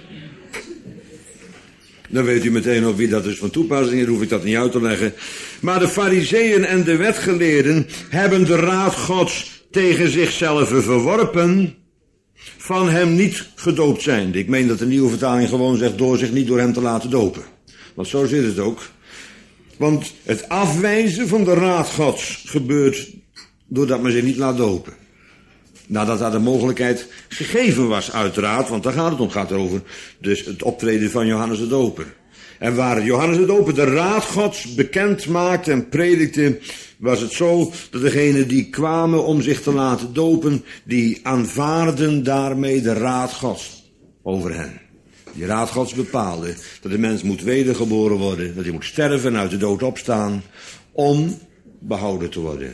Dan weet u meteen ook wie dat is van toepassing is, hoef ik dat niet uit te leggen. Maar de farizeeën en de wetgeleerden hebben de raad Gods tegen zichzelf verworpen, van hem niet gedoopt zijnde. Ik meen dat de nieuwe vertaling gewoon zegt, door zich niet door hem te laten dopen. Want zo zit het ook. Want het afwijzen van de raad Gods gebeurt doordat men zich niet laat dopen. Nadat daar de mogelijkheid gegeven was uiteraard, want daar gaat het om. Het gaat over dus het optreden van Johannes de Doper. En waar Johannes de Doper de raad Gods bekend maakte en predikte, was het zo dat degenen die kwamen om zich te laten dopen, die aanvaarden daarmee de raad Gods over hen. Die raad Gods bepaalde dat de mens moet wedergeboren worden, dat hij moet sterven en uit de dood opstaan, om behouden te worden.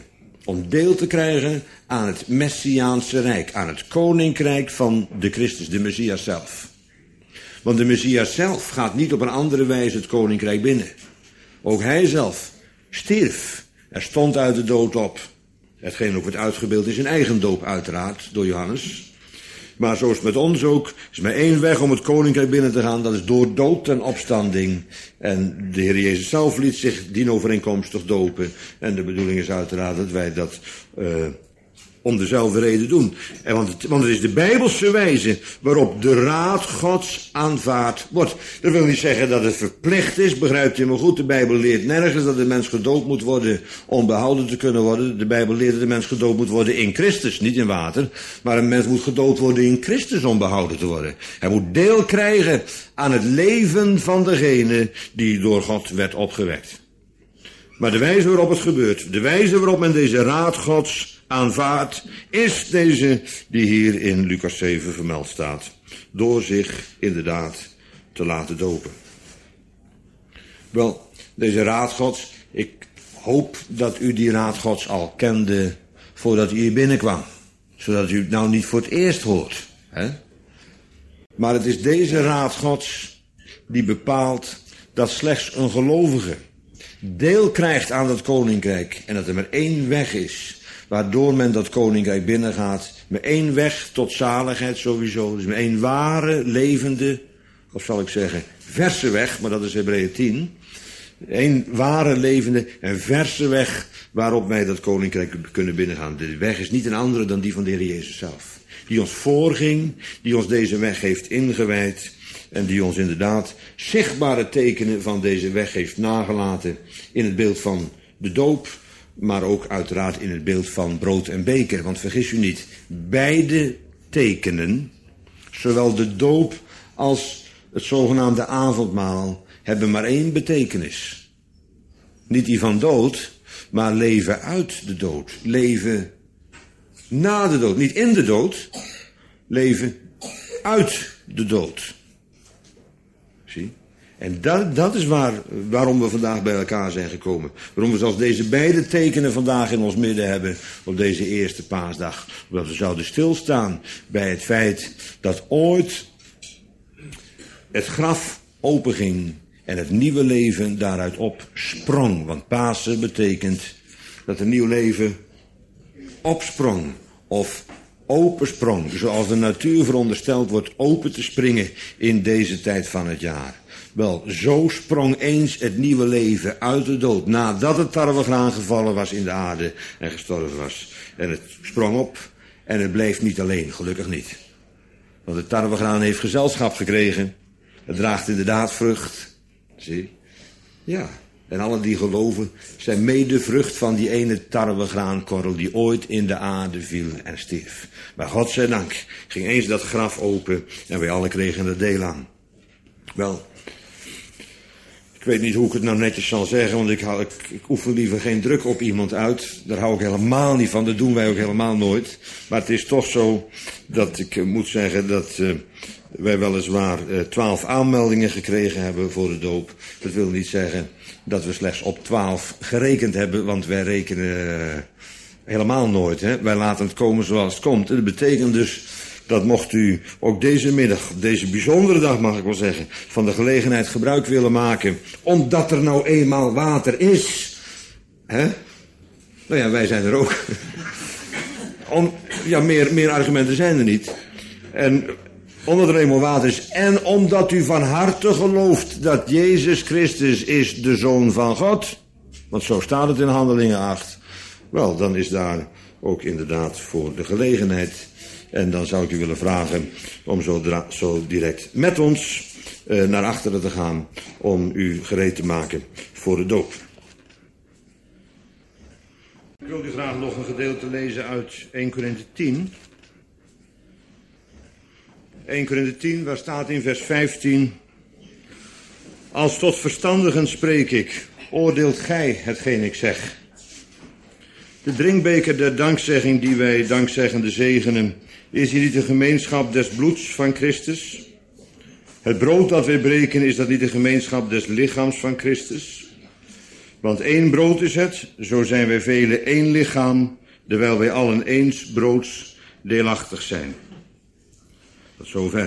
Om deel te krijgen aan het Messiaanse Rijk. Aan het koninkrijk van de Christus, de Messias zelf. Want de Messias zelf gaat niet op een andere wijze het koninkrijk binnen. Ook hij zelf stierf. Er stond uit de dood op. Hetgeen ook wordt uitgebeeld in zijn eigen doop uiteraard door Johannes. Maar zo is het met ons ook. Er is maar één weg om het koninkrijk binnen te gaan. Dat is door dood en opstanding. En de Heer Jezus zelf liet zich dienovereenkomstig dopen. En de bedoeling is uiteraard dat wij dat om dezelfde reden doen. En want het is de Bijbelse wijze waarop de raad Gods aanvaard wordt. Dat wil niet zeggen dat het verplicht is, begrijpt u me goed. De Bijbel leert nergens dat de mens gedoopt moet worden om behouden te kunnen worden. De Bijbel leert dat de mens gedoopt moet worden in Christus, niet in water. Maar een mens moet gedoopt worden in Christus om behouden te worden. Hij moet deel krijgen aan het leven van degene die door God werd opgewekt. Maar de wijze waarop het gebeurt, de wijze waarop men deze raad Gods aanvaardt, is deze die hier in Lucas 7 vermeld staat. Door zich inderdaad te laten dopen. Wel, deze raad Gods, ik hoop dat u die raad Gods al kende voordat u hier binnenkwam. Zodat u het nou niet voor het eerst hoort. Hè? Maar het is deze raad Gods die bepaalt dat slechts een gelovige deel krijgt aan dat koninkrijk. En dat er maar één weg is waardoor men dat koninkrijk binnengaat. Met één weg tot zaligheid sowieso. Dus met één ware, levende, of zal ik zeggen, verse weg. Maar dat is Hebreeën 10. Eén ware, levende en verse weg waarop wij dat koninkrijk kunnen binnengaan. De weg is niet een andere dan die van de Heer Jezus zelf. Die ons voorging, die ons deze weg heeft ingewijd. En die ons inderdaad zichtbare tekenen van deze weg heeft nagelaten. In het beeld van de doop, maar ook uiteraard in het beeld van brood en beker. Want vergis u niet, beide tekenen, zowel de doop als het zogenaamde avondmaal, hebben maar één betekenis. Niet die van dood, maar leven uit de dood. Leven na de dood. Niet in de dood, leven uit de dood. Zie? En dat is waarom we vandaag bij elkaar zijn gekomen. Waarom we zelfs deze beide tekenen vandaag in ons midden hebben op deze eerste paasdag. Omdat we zouden stilstaan bij het feit dat ooit het graf openging en het nieuwe leven daaruit opsprong. Want Pasen betekent dat een nieuw leven opsprong of opensprong. Zoals de natuur verondersteld wordt open te springen in deze tijd van het jaar. Wel, zo sprong eens het nieuwe leven uit de dood. Nadat het tarwegraan gevallen was in de aarde en gestorven was. En het sprong op en het bleef niet alleen, gelukkig niet. Want het tarwegraan heeft gezelschap gekregen. Het draagt inderdaad vrucht. Zie? Ja. En alle die geloven zijn mede vrucht van die ene tarwegraankorrel die ooit in de aarde viel en stierf. Maar godzijdank ging eens dat graf open en wij allen kregen er deel aan. Wel, ik weet niet hoe ik het nou netjes zal zeggen, want ik oefen liever geen druk op iemand uit. Daar hou ik helemaal niet van, dat doen wij ook helemaal nooit. Maar het is toch zo dat ik moet zeggen dat wij weliswaar 12 aanmeldingen gekregen hebben voor de doop. Dat wil niet zeggen dat we slechts op 12 gerekend hebben, want wij rekenen helemaal nooit. Hè? Wij laten het komen zoals het komt. En dat betekent dus dat mocht u ook deze middag, deze bijzondere dag mag ik wel zeggen, van de gelegenheid gebruik willen maken, omdat er nou eenmaal water is. Hè? Nou ja, wij zijn er ook. Meer argumenten zijn er niet. En omdat er eenmaal water is en omdat u van harte gelooft dat Jezus Christus is de Zoon van God, want zo staat het in Handelingen 8, wel, dan is daar ook inderdaad voor de gelegenheid. En dan zou ik u willen vragen om zo direct met ons naar achteren te gaan om u gereed te maken voor de doop. Ik wil u graag nog een gedeelte lezen uit 1 Korinthe 10. 1 Korinthe 10, waar staat in vers 15: Als tot verstandigen spreek ik, oordeelt gij hetgeen ik zeg. De drinkbeker der dankzegging die wij dankzeggende zegenen, is hier niet de gemeenschap des bloeds van Christus? Het brood dat wij breken, is dat niet de gemeenschap des lichaams van Christus? Want één brood is het, zo zijn wij velen één lichaam, terwijl wij allen eens broods deelachtig zijn. Tot zover.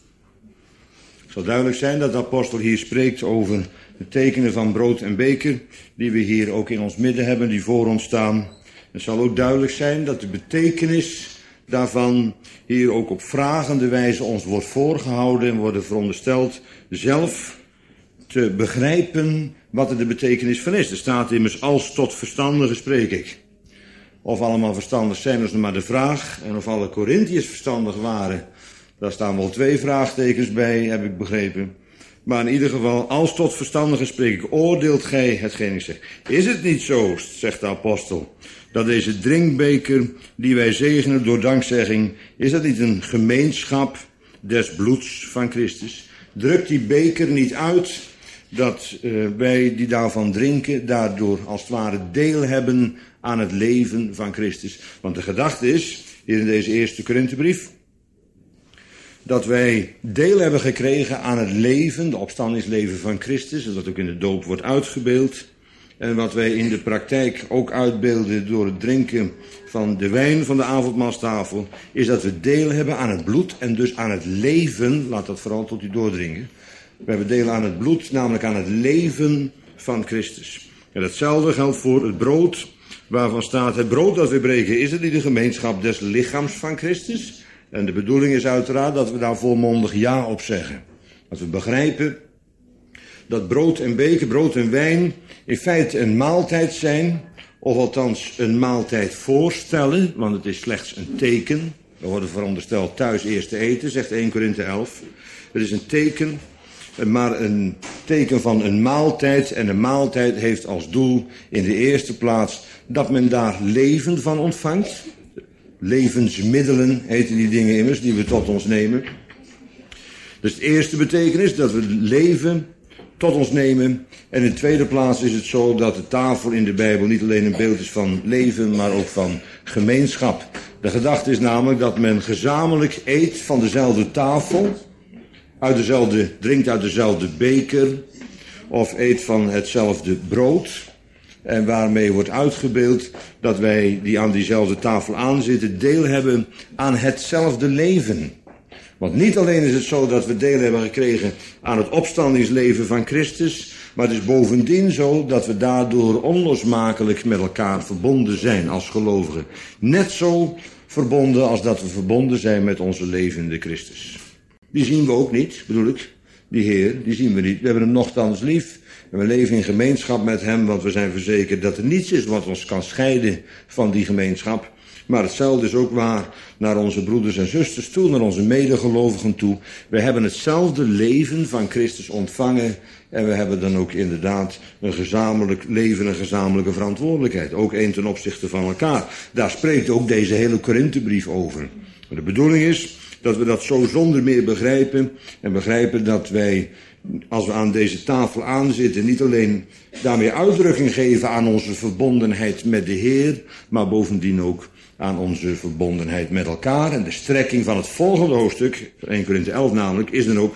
Het zal duidelijk zijn dat de apostel hier spreekt over de tekenen van brood en beker, die we hier ook in ons midden hebben, die voor ons staan. Het zal ook duidelijk zijn dat de betekenis daarvan hier ook op vragende wijze ons wordt voorgehouden en worden verondersteld zelf te begrijpen wat er de betekenis van is. Er staat immers, als tot verstandigen spreek ik. Of allemaal verstandig zijn, is nog maar de vraag. En of alle Korintiërs verstandig waren, daar staan wel 2 vraagtekens bij, heb ik begrepen. Maar in ieder geval, als tot verstandigen spreek ik, oordeelt gij hetgeen ik zeg. Is het niet zo, zegt de apostel, dat deze drinkbeker die wij zegenen door dankzegging, is dat niet een gemeenschap des bloeds van Christus? Drukt die beker niet uit dat wij die daarvan drinken, daardoor als het ware deel hebben aan het leven van Christus? Want de gedachte is, hier in deze eerste Korinthebrief, dat wij deel hebben gekregen aan het leven, de opstandingsleven van Christus, en dat ook in de doop wordt uitgebeeld. En wat wij in de praktijk ook uitbeelden door het drinken van de wijn van de avondmaalstafel, is dat we deel hebben aan het bloed en dus aan het leven, laat dat vooral tot u doordringen. We hebben deel aan het bloed, namelijk aan het leven van Christus. En hetzelfde geldt voor het brood, waarvan staat, het brood dat we breken, is het niet de gemeenschap des lichaams van Christus? En de bedoeling is uiteraard dat we daar volmondig ja op zeggen. Dat we begrijpen dat brood en beker, brood en wijn in feite een maaltijd zijn, of althans een maaltijd voorstellen, want het is slechts een teken. We worden verondersteld thuis eerst te eten, zegt 1 Korinthe 11. Het is een teken, maar een teken van een maaltijd. En een maaltijd heeft als doel in de eerste plaats dat men daar leven van ontvangt. Levensmiddelen heten die dingen immers, die we tot ons nemen. Dus de eerste betekenis dat we leven tot ons nemen. En in de tweede plaats is het zo dat de tafel in de Bijbel niet alleen een beeld is van leven, maar ook van gemeenschap. De gedachte is namelijk dat men gezamenlijk eet van dezelfde tafel, drinkt uit dezelfde beker, of eet van hetzelfde brood. En waarmee wordt uitgebeeld dat wij die aan diezelfde tafel aanzitten deel hebben aan hetzelfde leven. Want niet alleen is het zo dat we deel hebben gekregen aan het opstandingsleven van Christus, maar het is bovendien zo dat we daardoor onlosmakelijk met elkaar verbonden zijn als gelovigen. Net zo verbonden als dat we verbonden zijn met onze levende Christus. Die zien we ook niet, bedoel ik. Die Heer, die zien we niet. We hebben hem nochtans lief. En we leven in gemeenschap met hem, want we zijn verzekerd dat er niets is wat ons kan scheiden van die gemeenschap. Maar hetzelfde is ook waar naar onze broeders en zusters toe, naar onze medegelovigen toe. We hebben hetzelfde leven van Christus ontvangen en we hebben dan ook inderdaad een gezamenlijk leven, een gezamenlijke verantwoordelijkheid. Ook één ten opzichte van elkaar. Daar spreekt ook deze hele Korinthebrief over. Maar de bedoeling is dat we dat zo zonder meer begrijpen en begrijpen dat wij, als we aan deze tafel aanzitten, niet alleen daarmee uitdrukking geven aan onze verbondenheid met de Heer, maar bovendien ook aan onze verbondenheid met elkaar. En de strekking van het volgende hoofdstuk, 1 Korinthe 11 namelijk, is dan ook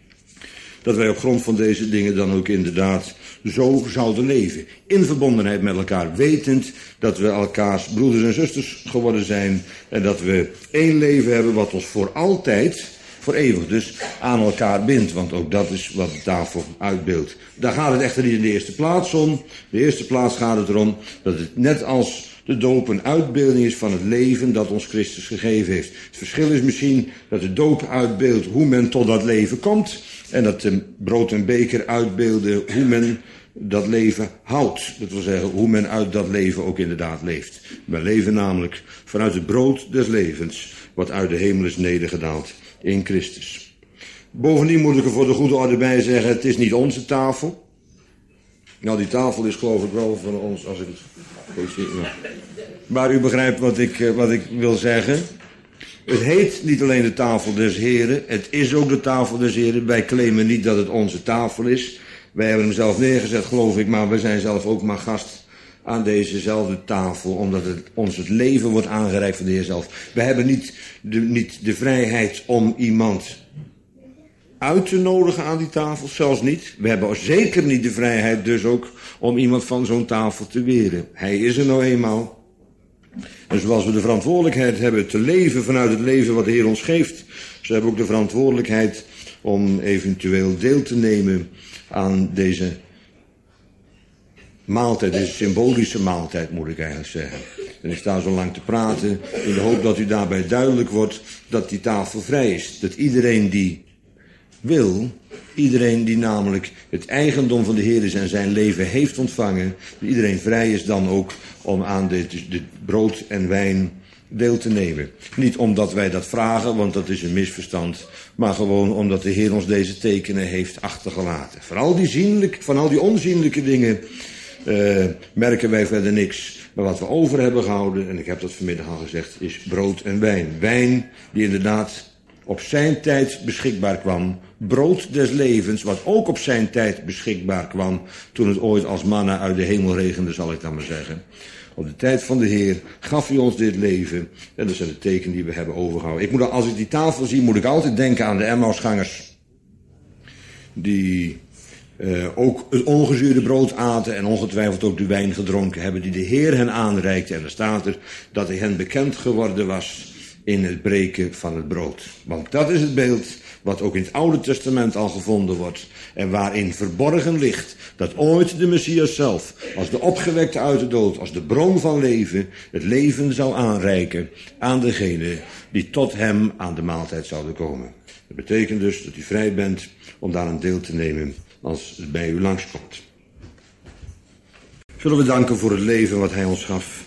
dat wij op grond van deze dingen dan ook inderdaad zo zouden leven. In verbondenheid met elkaar, wetend dat we elkaars broeders en zusters geworden zijn en dat we één leven hebben wat ons voor altijd, voor eeuwig dus, aan elkaar bindt. Want ook dat is wat de tafel uitbeeldt. Daar gaat het echter niet in de eerste plaats om. In de eerste plaats gaat het erom dat het net als de doop een uitbeelding is van het leven dat ons Christus gegeven heeft. Het verschil is misschien dat de doop uitbeeldt hoe men tot dat leven komt en dat de brood en beker uitbeelden hoe men dat leven houdt. Dat wil zeggen hoe men uit dat leven ook inderdaad leeft. We leven namelijk vanuit het brood des levens wat uit de hemel is nedergedaald in Christus. Bovendien moet ik er voor de goede orde bij zeggen, het is niet onze tafel. Nou, die tafel is geloof ik wel van ons, als ik het goed zie. Maar u begrijpt wat ik wil zeggen. Het heet niet alleen de tafel des Heren, het is ook de tafel des Heren. Wij claimen niet dat het onze tafel is. Wij hebben hem zelf neergezet, geloof ik, maar we zijn zelf ook maar gast aan dezezelfde tafel, omdat ons het leven wordt aangereikt van de Heer zelf. We hebben niet de vrijheid om iemand uit te nodigen aan die tafel, zelfs niet. We hebben zeker niet de vrijheid dus ook om iemand van zo'n tafel te weren. Hij is er nou eenmaal. En zoals we de verantwoordelijkheid hebben te leven vanuit het leven wat de Heer ons geeft, zo hebben we ook de verantwoordelijkheid om eventueel deel te nemen aan deze maaltijd, deze symbolische maaltijd moet ik eigenlijk zeggen. En ik sta zo lang te praten in de hoop dat u daarbij duidelijk wordt dat die tafel vrij is. Dat iedereen die wil, iedereen die namelijk het eigendom van de Heer is en zijn leven heeft ontvangen, iedereen vrij is dan ook om aan dit brood en wijn deel te nemen. Niet omdat wij dat vragen, want dat is een misverstand, maar gewoon omdat de Heer ons deze tekenen heeft achtergelaten. Van al die onzienlijke dingen merken wij verder niks. Maar wat we over hebben gehouden, en ik heb dat vanmiddag al gezegd, is brood en wijn. Wijn die inderdaad op zijn tijd beschikbaar kwam. Brood des levens, wat ook op zijn tijd beschikbaar kwam, toen het ooit als manna uit de hemel regende, zal ik dan maar zeggen. Op de tijd van de Heer gaf hij ons dit leven. En dat zijn de tekenen die we hebben overgehouden. Als ik die tafel zie, moet ik altijd denken aan de Emmausgangers. Die ook het ongezuurde brood aten en ongetwijfeld ook de wijn gedronken hebben die de Heer hen aanreikte. En er staat er dat hij hen bekend geworden was in het breken van het brood. Want dat is het beeld wat ook in het Oude Testament al gevonden wordt. En waarin verborgen ligt dat ooit de Messias zelf, als de opgewekte uit de dood, als de bron van leven, het leven zou aanreiken aan degene die tot hem aan de maaltijd zouden komen. Dat betekent dus dat u vrij bent om daar een deel te nemen als het bij u langskomt. Zullen we danken voor het leven wat hij ons gaf.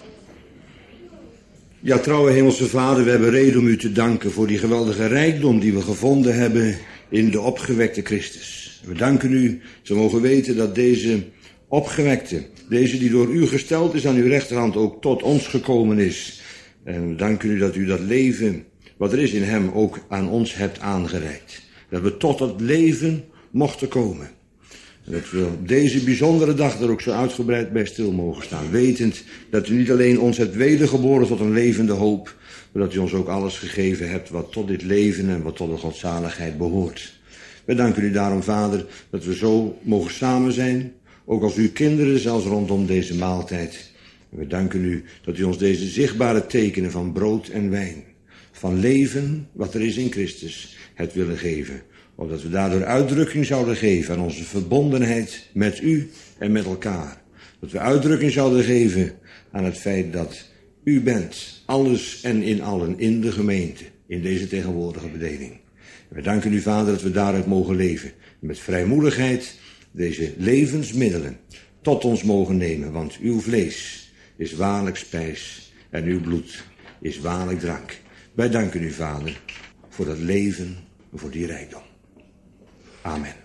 Ja, trouwe Hemelse Vader, we hebben reden om u te danken voor die geweldige rijkdom die we gevonden hebben in de opgewekte Christus. We danken u, zo mogen weten dat deze opgewekte, deze die door u gesteld is aan uw rechterhand, ook tot ons gekomen is. En we danken u dat u dat leven wat er is in hem ook aan ons hebt aangereikt. Dat we tot dat leven mochten komen. En dat we op deze bijzondere dag er ook zo uitgebreid bij stil mogen staan. Wetend dat u niet alleen ons hebt wedergeboren tot een levende hoop, maar dat u ons ook alles gegeven hebt wat tot dit leven en wat tot de godzaligheid behoort. Wij danken u daarom, Vader, dat we zo mogen samen zijn, ook als uw kinderen, zelfs rondom deze maaltijd. En we danken u dat u ons deze zichtbare tekenen van brood en wijn, van leven wat er is in Christus, hebt willen geven. Opdat we daardoor uitdrukking zouden geven aan onze verbondenheid met u en met elkaar. Dat we uitdrukking zouden geven aan het feit dat u bent, alles en in allen, in de gemeente, in deze tegenwoordige bedeling. En we danken u, Vader, dat we daaruit mogen leven. En met vrijmoedigheid deze levensmiddelen tot ons mogen nemen. Want uw vlees is waarlijk spijs en uw bloed is waarlijk drank. Wij danken u, Vader, voor dat leven en voor die rijkdom. Amen.